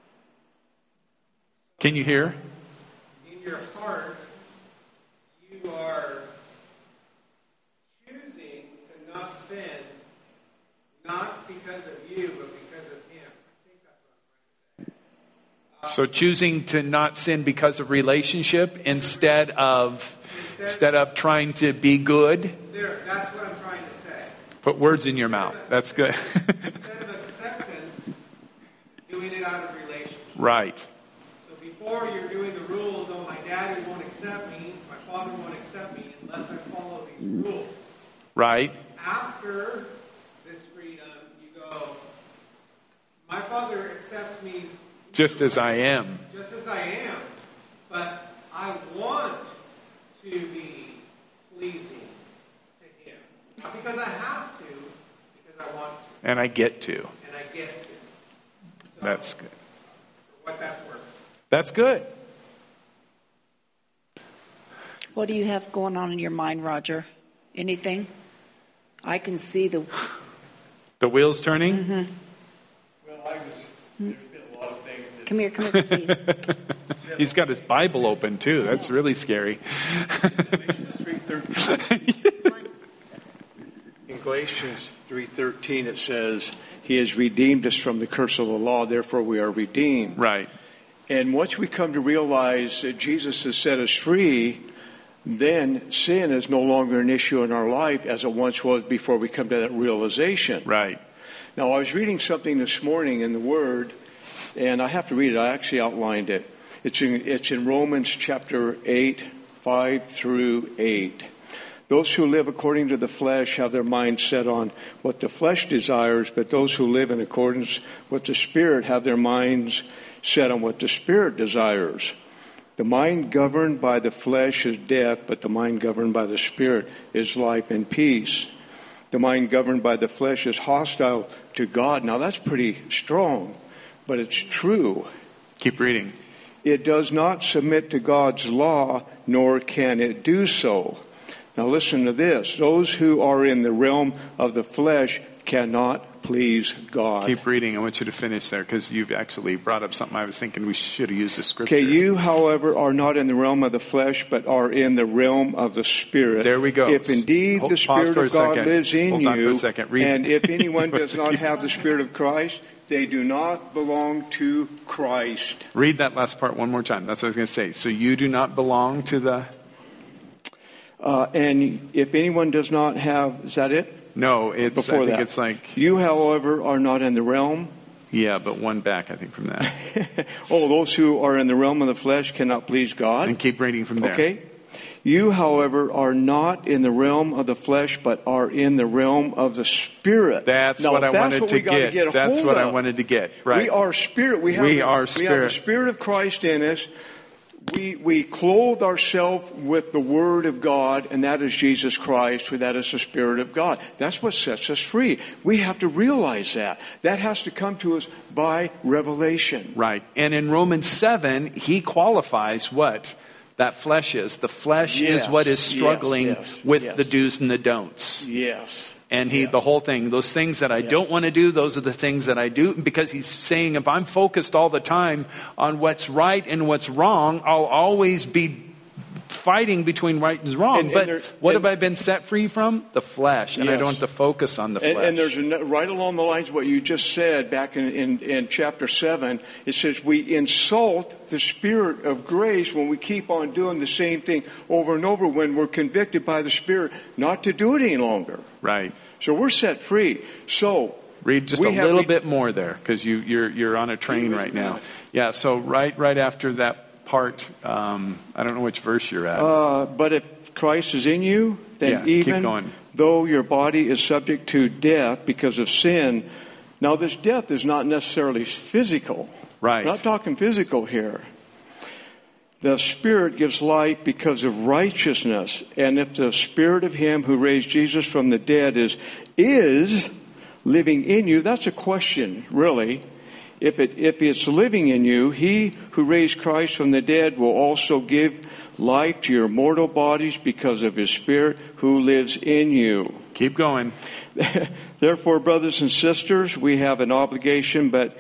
Can you hear? In your heart, you are choosing to not sin, not because of you, but because of Him. I think that's what I'm trying to say. So choosing to not sin because of relationship instead of trying to be good. That's what I'm trying to say. Put words in your mouth. That's good. Instead of acceptance, doing it out of relationship. Right. So before you're doing the rules, my daddy won't accept me, my father won't accept me unless I follow these rules. Right. After this freedom, you go, my father accepts me just as I am. Just as I am. But I want to be pleasing to Him. Not because I have to, because I want to. And I get to. And I get to. So, that's good. For what that's worth. That's good. What do you have going on in your mind, Roger? Anything? I can see the wheels turning? Mm-hmm. Well, there's been a lot of things. Come here, please. He's got his Bible open, too. That's really scary. In Galatians 3:13, it says, He has redeemed us from the curse of the law, therefore we are redeemed. Right. And once we come to realize that Jesus has set us free, then sin is no longer an issue in our life as it once was before we come to that realization. Right. Now, I was reading something this morning in the Word, and I have to read it. I actually outlined it. It's in Romans chapter 8, 5 through 8. Those who live according to the flesh have their mind set on what the flesh desires, but those who live in accordance with the Spirit have their minds set on what the Spirit desires. The mind governed by the flesh is death, but the mind governed by the Spirit is life and peace. The mind governed by the flesh is hostile to God. Now that's pretty strong, but it's true. Keep reading. It does not submit to God's law, nor can it do so. Now listen to this. Those who are in the realm of the flesh cannot please God. Keep reading. I want you to finish there because you've actually brought up something I was thinking we should have used the scripture. Okay, you, however, are not in the realm of the flesh, but are in the realm of the Spirit. There we go. If indeed the Spirit of God lives in Hold on for you, a second. Read. and if anyone does not have the Spirit of Christ, they do not belong to Christ. Read that last part one more time. That's what I was going to say. So you do not belong to the... And if anyone does not have, is that it? No, it's, Before I think that. it's like... You, however, are not in the realm. Yeah, but one back, I think, from that. Oh, those who are in the realm of the flesh cannot please God. And keep reading from there. Okay. You, however, are not in the realm of the flesh, but are in the realm of the Spirit. That's now, what I wanted to get. That's what I wanted to get. Right. We are Spirit. We have the Spirit of Christ in us. We clothe ourselves with the Word of God, and that is Jesus Christ. That is the Spirit of God. That's what sets us free. We have to realize that. That has to come to us by revelation. Right. And in Romans 7, he qualifies what that flesh is. The flesh is what is struggling with the do's and the don'ts. Yes. And the whole thing, those things that I don't want to do, those are the things that I do. Because he's saying if I'm focused all the time on what's right and what's wrong, I'll always be fighting between right and wrong. But what have I been set free from? The flesh. And I don't have to focus on the flesh. And there's right along the lines of what you just said back in chapter 7. It says we insult the Spirit of grace when we keep on doing the same thing over and over when we're convicted by the Spirit not to do it any longer. Right. So we're set free. So read just a little bit more there because you're on a train right now. Yeah. So right after that part, I don't know which verse you're at. But if Christ is in you, then even though your body is subject to death because of sin, now this death is not necessarily physical. Right. Not talking physical here. The Spirit gives life because of righteousness. And if the Spirit of Him who raised Jesus from the dead is living in you, that's a question, really. If it's living in you, He who raised Christ from the dead will also give life to your mortal bodies because of His Spirit who lives in you. Keep going. Therefore, brothers and sisters, we have an obligation, but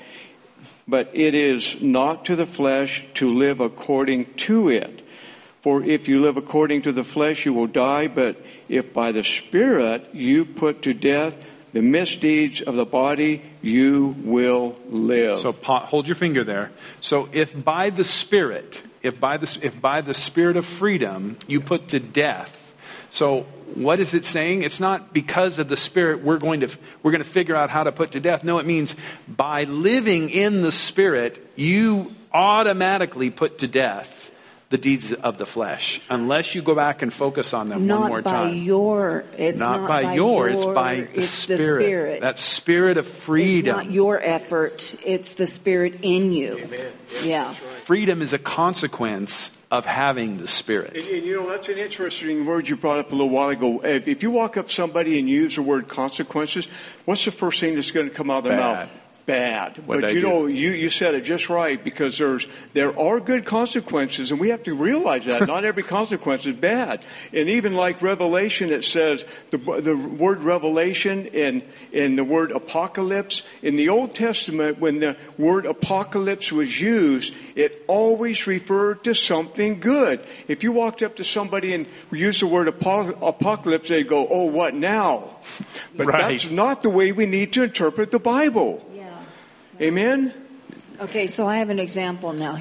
it is not to the flesh to live according to it. For if you live according to the flesh, you will die. But if by the Spirit you put to death the misdeeds of the body, you will live. So hold your finger there. So if by the Spirit, if by the Spirit of freedom you put to death. So what is it saying? It's not because of the Spirit we're going to figure out how to put to death. No, it means by living in the Spirit, you automatically put to death the deeds of the flesh, unless you go back and focus on them one more time. It's not by the Spirit. That Spirit of freedom. It's not your effort. It's the Spirit in you. Amen. Yeah. Freedom is a consequence of having the Spirit. And that's an interesting word you brought up a little while ago. If you walk up to somebody and use the word consequences, what's the first thing that's going to come out of their mouth? Bad. But you said it just right, because there are good consequences, and we have to realize that. Not every consequence is bad. And even like Revelation, it says the word revelation and the word apocalypse. In the Old Testament, when the word apocalypse was used, it always referred to something good. If you walked up to somebody and used the word apocalypse, they'd go, "Oh, what now?" But that's not the way we need to interpret the Bible. Amen? Okay, so I have an example now here.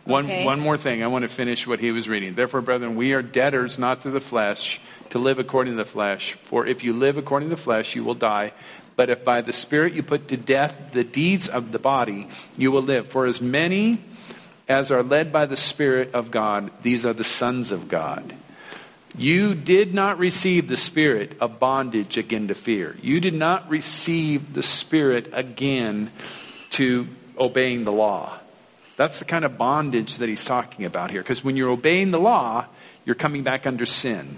One more thing. I want to finish what he was reading. Therefore, brethren, we are debtors not to the flesh, to live according to the flesh. For if you live according to the flesh, you will die. But if by the Spirit you put to death the deeds of the body, you will live. For as many as are led by the Spirit of God, these are the sons of God. You did not receive the spirit of bondage again to fear. You did not receive the spirit again to obeying the law. That's the kind of bondage that he's talking about here. Because when you're obeying the law, you're coming back under sin.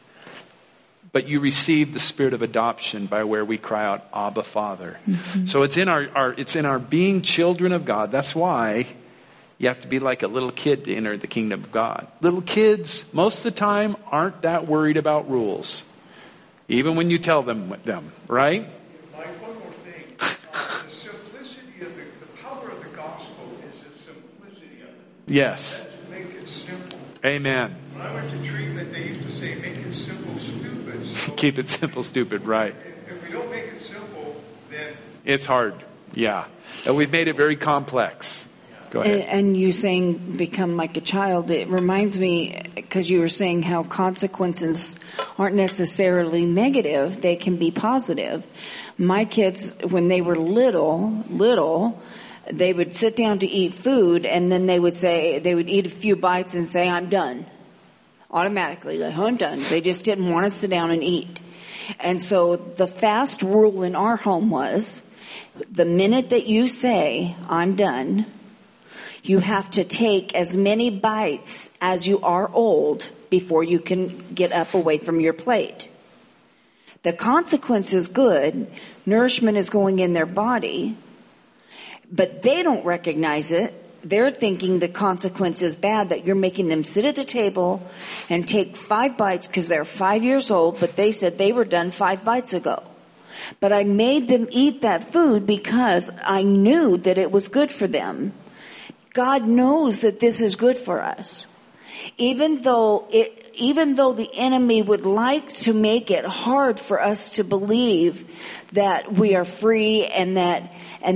But you receive the spirit of adoption by where we cry out, Abba, Father. Mm-hmm. So it's in our being children of God. That's why you have to be like a little kid to enter the kingdom of God. Little kids, most of the time, aren't that worried about rules. Even when you tell them, right? Mike, one more thing. The simplicity of the power of the gospel is the simplicity of it. Yes. Make it simple. Amen. When I went to treatment, they used to say, make it simple, stupid. So keep it simple, stupid, right. If we don't make it simple, then it's hard. Yeah. And we've made it very complex. Go ahead. And you saying become like a child, it reminds me, because you were saying how consequences aren't necessarily negative, they can be positive. My kids, when they were little, they would sit down to eat food, and then they would eat a few bites and say, I'm done. Automatically, like, I'm done. They just didn't want to sit down and eat. And so the fast rule in our home was, the minute that you say, I'm done, you have to take as many bites as you are old before you can get up away from your plate. The consequence is good. Nourishment is going in their body, but they don't recognize it. They're thinking the consequence is bad, that you're making them sit at the table and take 5 bites because they're 5 years old, but they said they were done 5 bites ago. But I made them eat that food because I knew that it was good for them. God knows that this is good for us. Even though the enemy would like to make it hard for us to believe that we are free and that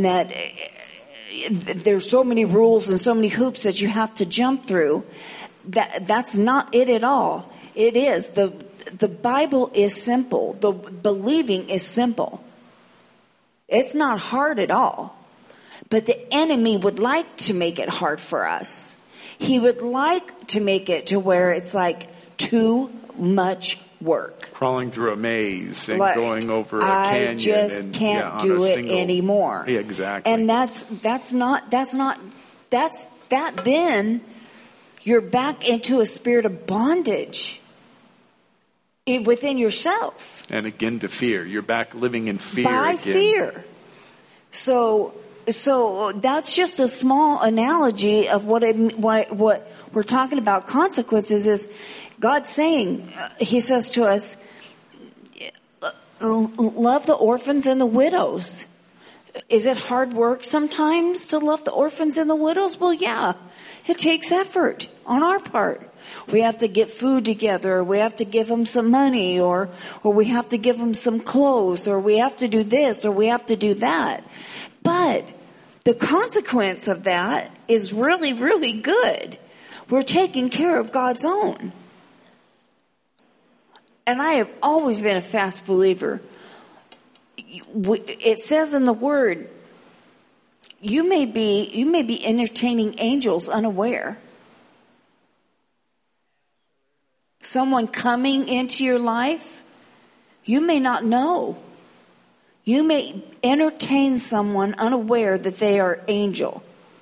there's so many rules and so many hoops that you have to jump through, that's not it at all. It is. The Bible is simple. The believing is simple. It's not hard at all. But the enemy would like to make it hard for us. He would like to make it to where it's like too much work. Crawling through a maze and going over a canyon. I just can't do it anymore. Yeah, exactly. And then you're back into a spirit of bondage within yourself. And again to fear. You're back living in fear by again. Fear. So that's just a small analogy of what we're talking about. Consequences is God saying, He says to us, love the orphans and the widows. Is it hard work sometimes to love the orphans and the widows? Well, yeah, it takes effort on our part. We have to get food together, or we have to give them some money, or we have to give them some clothes, or we have to do this, or we have to do that. But the consequence of that is really, really good. We're taking care of God's own. And I have always been a fast believer. It says in the Word, you may be entertaining angels unaware. Someone coming into your life, you may not know. You may entertain someone unaware that they are angel.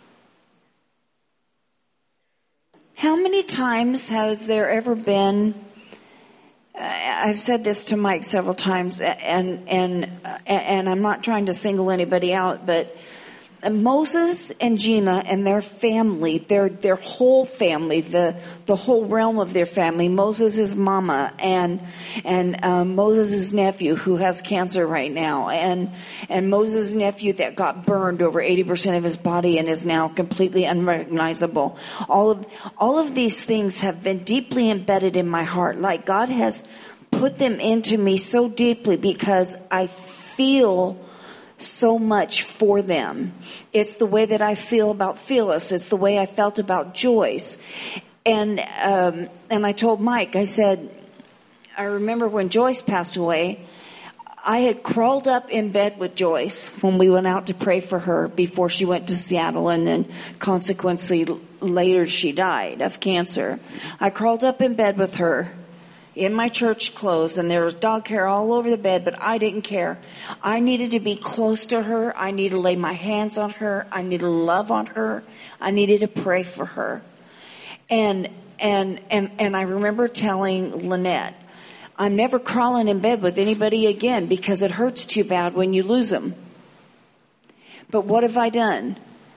How many times has there ever been, I've said this to Mike several times, and I'm not trying to single anybody out, but Moses and Gina and their family, their whole family, the whole realm of their family, Moses' mama and Moses' nephew who has cancer right now, and Moses' nephew that got burned over 80% of his body and is now completely unrecognizable. All of these things have been deeply embedded in my heart. Like God has put them into me so deeply because I feel so much for them. It's the way that I feel about Phyllis. It's the way I felt about Joyce. And I told Mike, I said, I remember when Joyce passed away, I had crawled up in bed with Joyce when we went out to pray for her before she went to Seattle, and then consequently later she died of cancer. I crawled up in bed with her in my church clothes, and there was dog hair all over the bed, but I didn't care. I needed to be close to her. I needed to lay my hands on her. I needed to love on her. I needed to pray for her. And I remember telling Lynette, I'm never crawling in bed with anybody again because it hurts too bad when you lose them. But what have I done?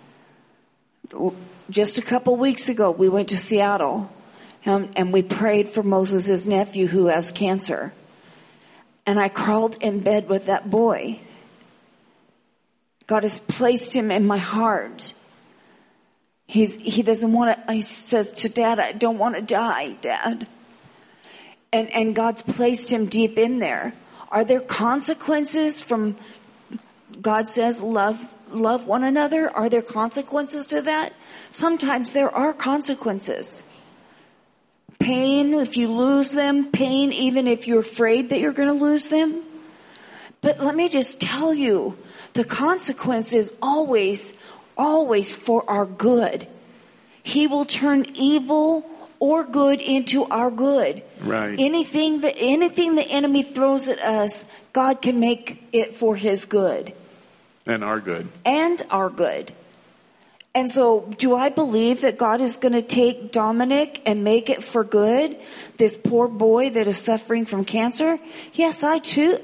Just a couple weeks ago, we went to Seattle, and we prayed for Moses' nephew who has cancer. And I crawled in bed with that boy. God has placed him in my heart. He doesn't want to, he says to Dad, I don't want to die, Dad. And God's placed him deep in there. Are there consequences from, God says, love one another? Are there consequences to that? Sometimes there are consequences. Pain if you lose them. Pain even if you're afraid that you're going to lose them. But let me just tell you, the consequence is always for our good. He will turn evil or good into our good. Right. Anything the enemy throws at us, God can make it for his good. And our good. And our good. And so, do I believe that God is going to take Dominic and make it for good? This poor boy that is suffering from cancer? Yes, I do.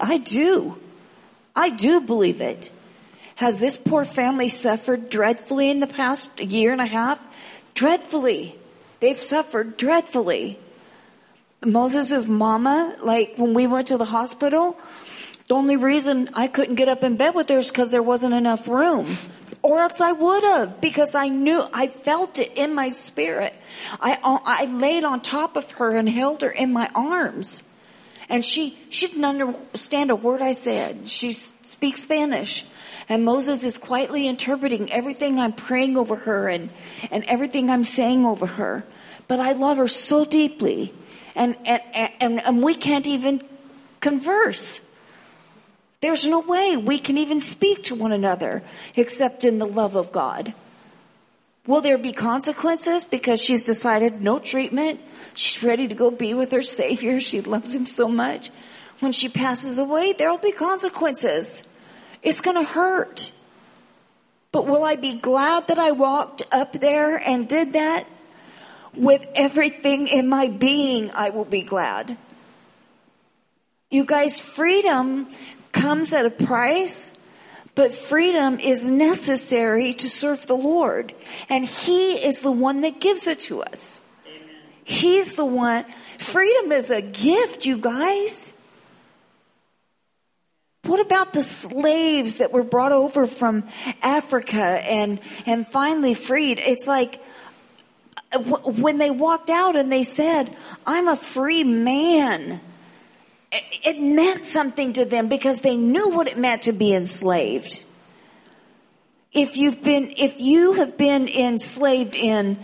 I do believe it. Has this poor family suffered dreadfully in the past year and a half? Dreadfully. They've suffered dreadfully. Moses' mama, like when we went to the hospital, the only reason I couldn't get up in bed with her is because there wasn't enough room. Or else I would have, because I felt it in my spirit. I laid on top of her and held her in my arms. And she didn't understand a word I said. She speaks Spanish. And Moses is quietly interpreting everything I'm praying over her and everything I'm saying over her. But I love her so deeply. And we can't even converse. There's no way we can even speak to one another except in the love of God. Will there be consequences because she's decided no treatment? She's ready to go be with her Savior. She loves him so much. When she passes away, there will be consequences. It's going to hurt. But will I be glad that I walked up there and did that? With everything in my being, I will be glad. You guys, freedom comes at a price, but freedom is necessary to serve the Lord. And He is the one that gives it to us. Amen. He's the one. Freedom is a gift, you guys. What about the slaves that were brought over from Africa and finally freed? It's like when they walked out and they said, I'm a free man. It meant something to them because they knew what it meant to be enslaved. If you have been enslaved in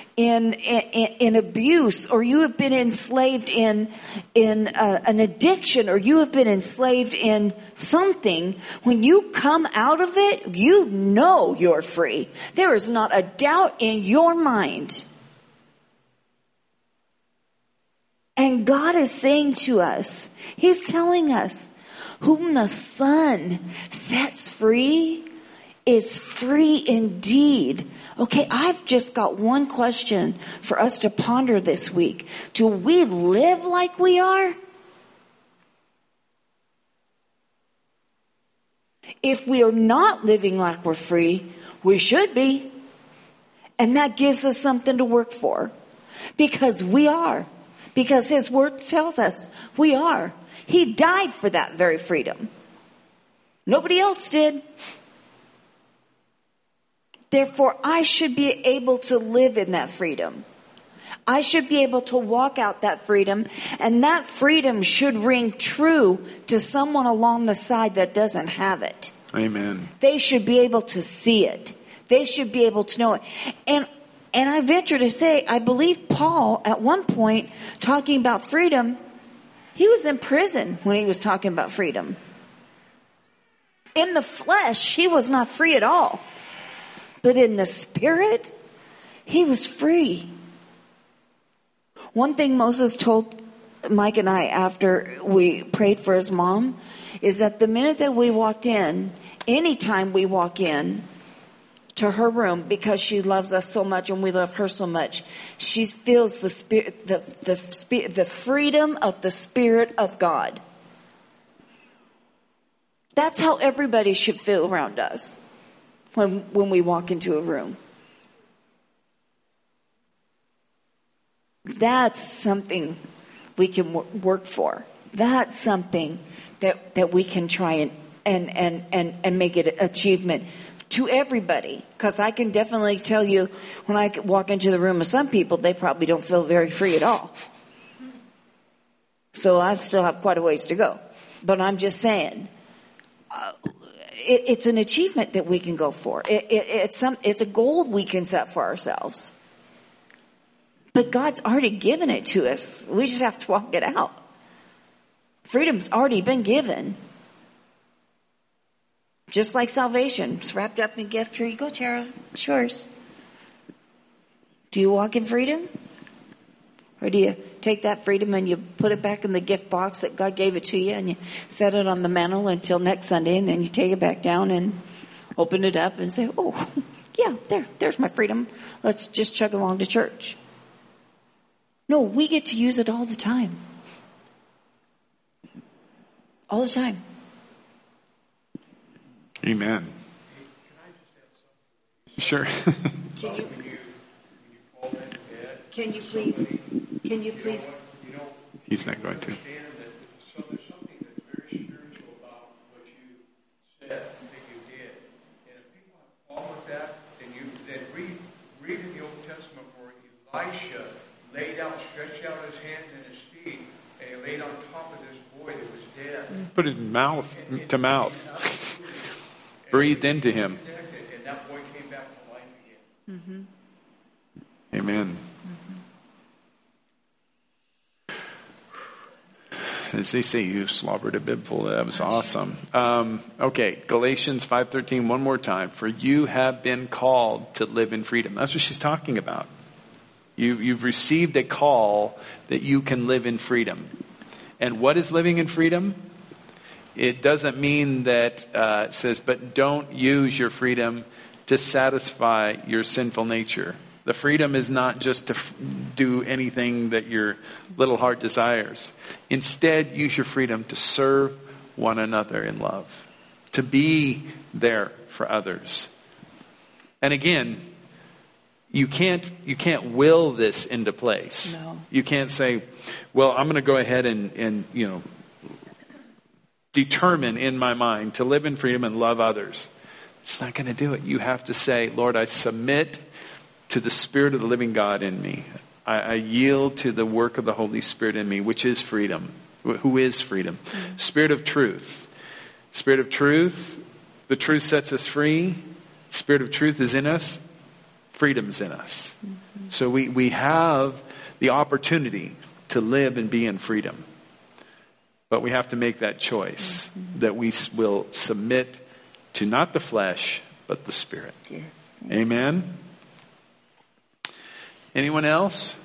abuse, or you have been enslaved in an addiction, or you have been enslaved in something, when you come out of it, you know you're free. There is not a doubt in your mind. And God is saying to us, He's telling us, whom the Son sets free is free indeed. Okay, I've just got one question for us to ponder this week. Do we live like we are? If we are not living like we're free, we should be. And that gives us something to work for. Because we are. Because His Word tells us we are. He died for that very freedom. Nobody else did. Therefore, I should be able to live in that freedom. I should be able to walk out that freedom. And that freedom should ring true to someone along the side that doesn't have it. Amen. They should be able to see it. They should be able to know it. And I venture to say, I believe Paul, at one point, talking about freedom, he was in prison when he was talking about freedom. In the flesh, he was not free at all. But in the spirit, he was free. One thing Moses told Mike and I after we prayed for his mom is that the minute that we walked in, anytime we walk in to her room, because she loves us so much and we love her so much, she feels the spirit, the freedom of the Spirit of God. That's how everybody should feel around us when we walk into a room. That's something we can work for. That's something that we can try and make it an achievement to everybody. Because I can definitely tell you, when I walk into the room with some people, they probably don't feel very free at all. So I still have quite a ways to go. But I'm just saying, it's an achievement that we can go for. It's a goal we can set for ourselves. But God's already given it to us. We just have to walk it out. Freedom's already been given. Just like salvation. It's wrapped up in a gift. Here you go, Tara. It's yours. Do you walk in freedom? Or do you take that freedom and you put it back in the gift box that God gave it to you and you set it on the mantle until next Sunday, and then you take it back down and open it up and say, oh, yeah, there's my freedom. Let's just chug along to church. No, we get to use it all the time. All the time. Amen. Sure. Can you please? He's not going to. So there's something that's very spiritual about what you said that you did. And if people have a problem with that, then read in the Old Testament where Elisha laid out, stretched out his hands and his feet, and he laid on top of this boy that was dead. Put his mouth to mouth. Breathed into him. And that boy came back to life again. Mm-hmm. Amen. As they say, you slobbered a bibful. That was awesome. Okay, Galatians 5:13, one more time. For you have been called to live in freedom. That's what she's talking about. You've received a call that you can live in freedom. And what is living in freedom? It doesn't mean that it says, but don't use your freedom to satisfy your sinful nature. The freedom is not just to do anything that your little heart desires. Instead, use your freedom to serve one another in love. To be there for others. And again, you can't will this into place. No. You can't say, well, I'm going to go ahead and determine in my mind to live in freedom and love others. It's not going to do it. You have to say, Lord, I submit to the Spirit of the living God in me. I yield to the work of the Holy Spirit in me, which is freedom. Who is freedom? Mm-hmm. Spirit of truth. Spirit of truth. The truth sets us free. Spirit of truth is in us. Freedom's in us. Mm-hmm. So we have the opportunity to live and be in freedom. But we have to make that choice, mm-hmm. that we will submit to not the flesh, but the Spirit. Yes. Amen? Anyone else?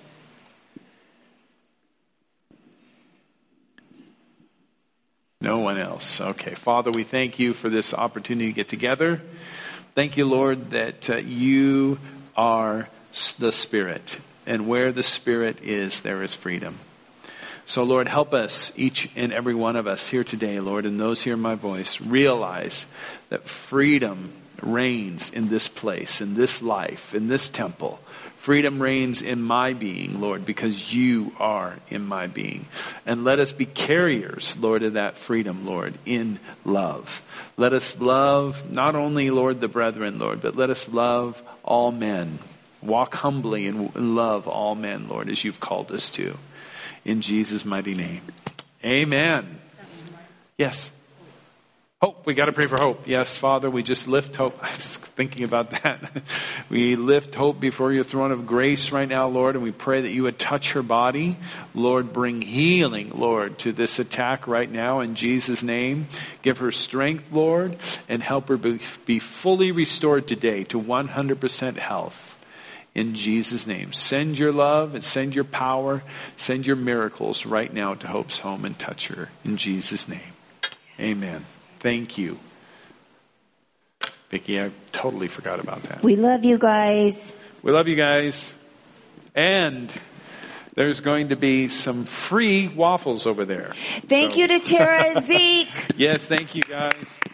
No one else. Okay. Father, we thank you for this opportunity to get together. Thank you, Lord, that you are the Spirit. And where the Spirit is, there is freedom. So, Lord, help us, each and every one of us here today, Lord, and those hearing my voice, realize that freedom reigns in this place, in this life, in this temple. Freedom reigns in my being, Lord, because you are in my being. And let us be carriers, Lord, of that freedom, Lord, in love. Let us love not only, Lord, the brethren, Lord, but let us love all men. Walk humbly and love all men, Lord, as you've called us to. In Jesus' mighty name. Amen. Yes. Hope. We got to pray for Hope. Yes, Father, we just lift Hope. I was thinking about that. We lift Hope before your throne of grace right now, Lord, and we pray that you would touch her body. Lord, bring healing, Lord, to this attack right now in Jesus' name. Give her strength, Lord, and help her be fully restored today to 100% health. In Jesus' name. Send your love and send your power, send your miracles right now to Hope's home and touch her. In Jesus' name. Amen. Thank you. Vicki, I totally forgot about that. We love you guys. We love you guys. And there's going to be some free waffles over there. Thank you to Tara, Zeke. Yes, thank you guys.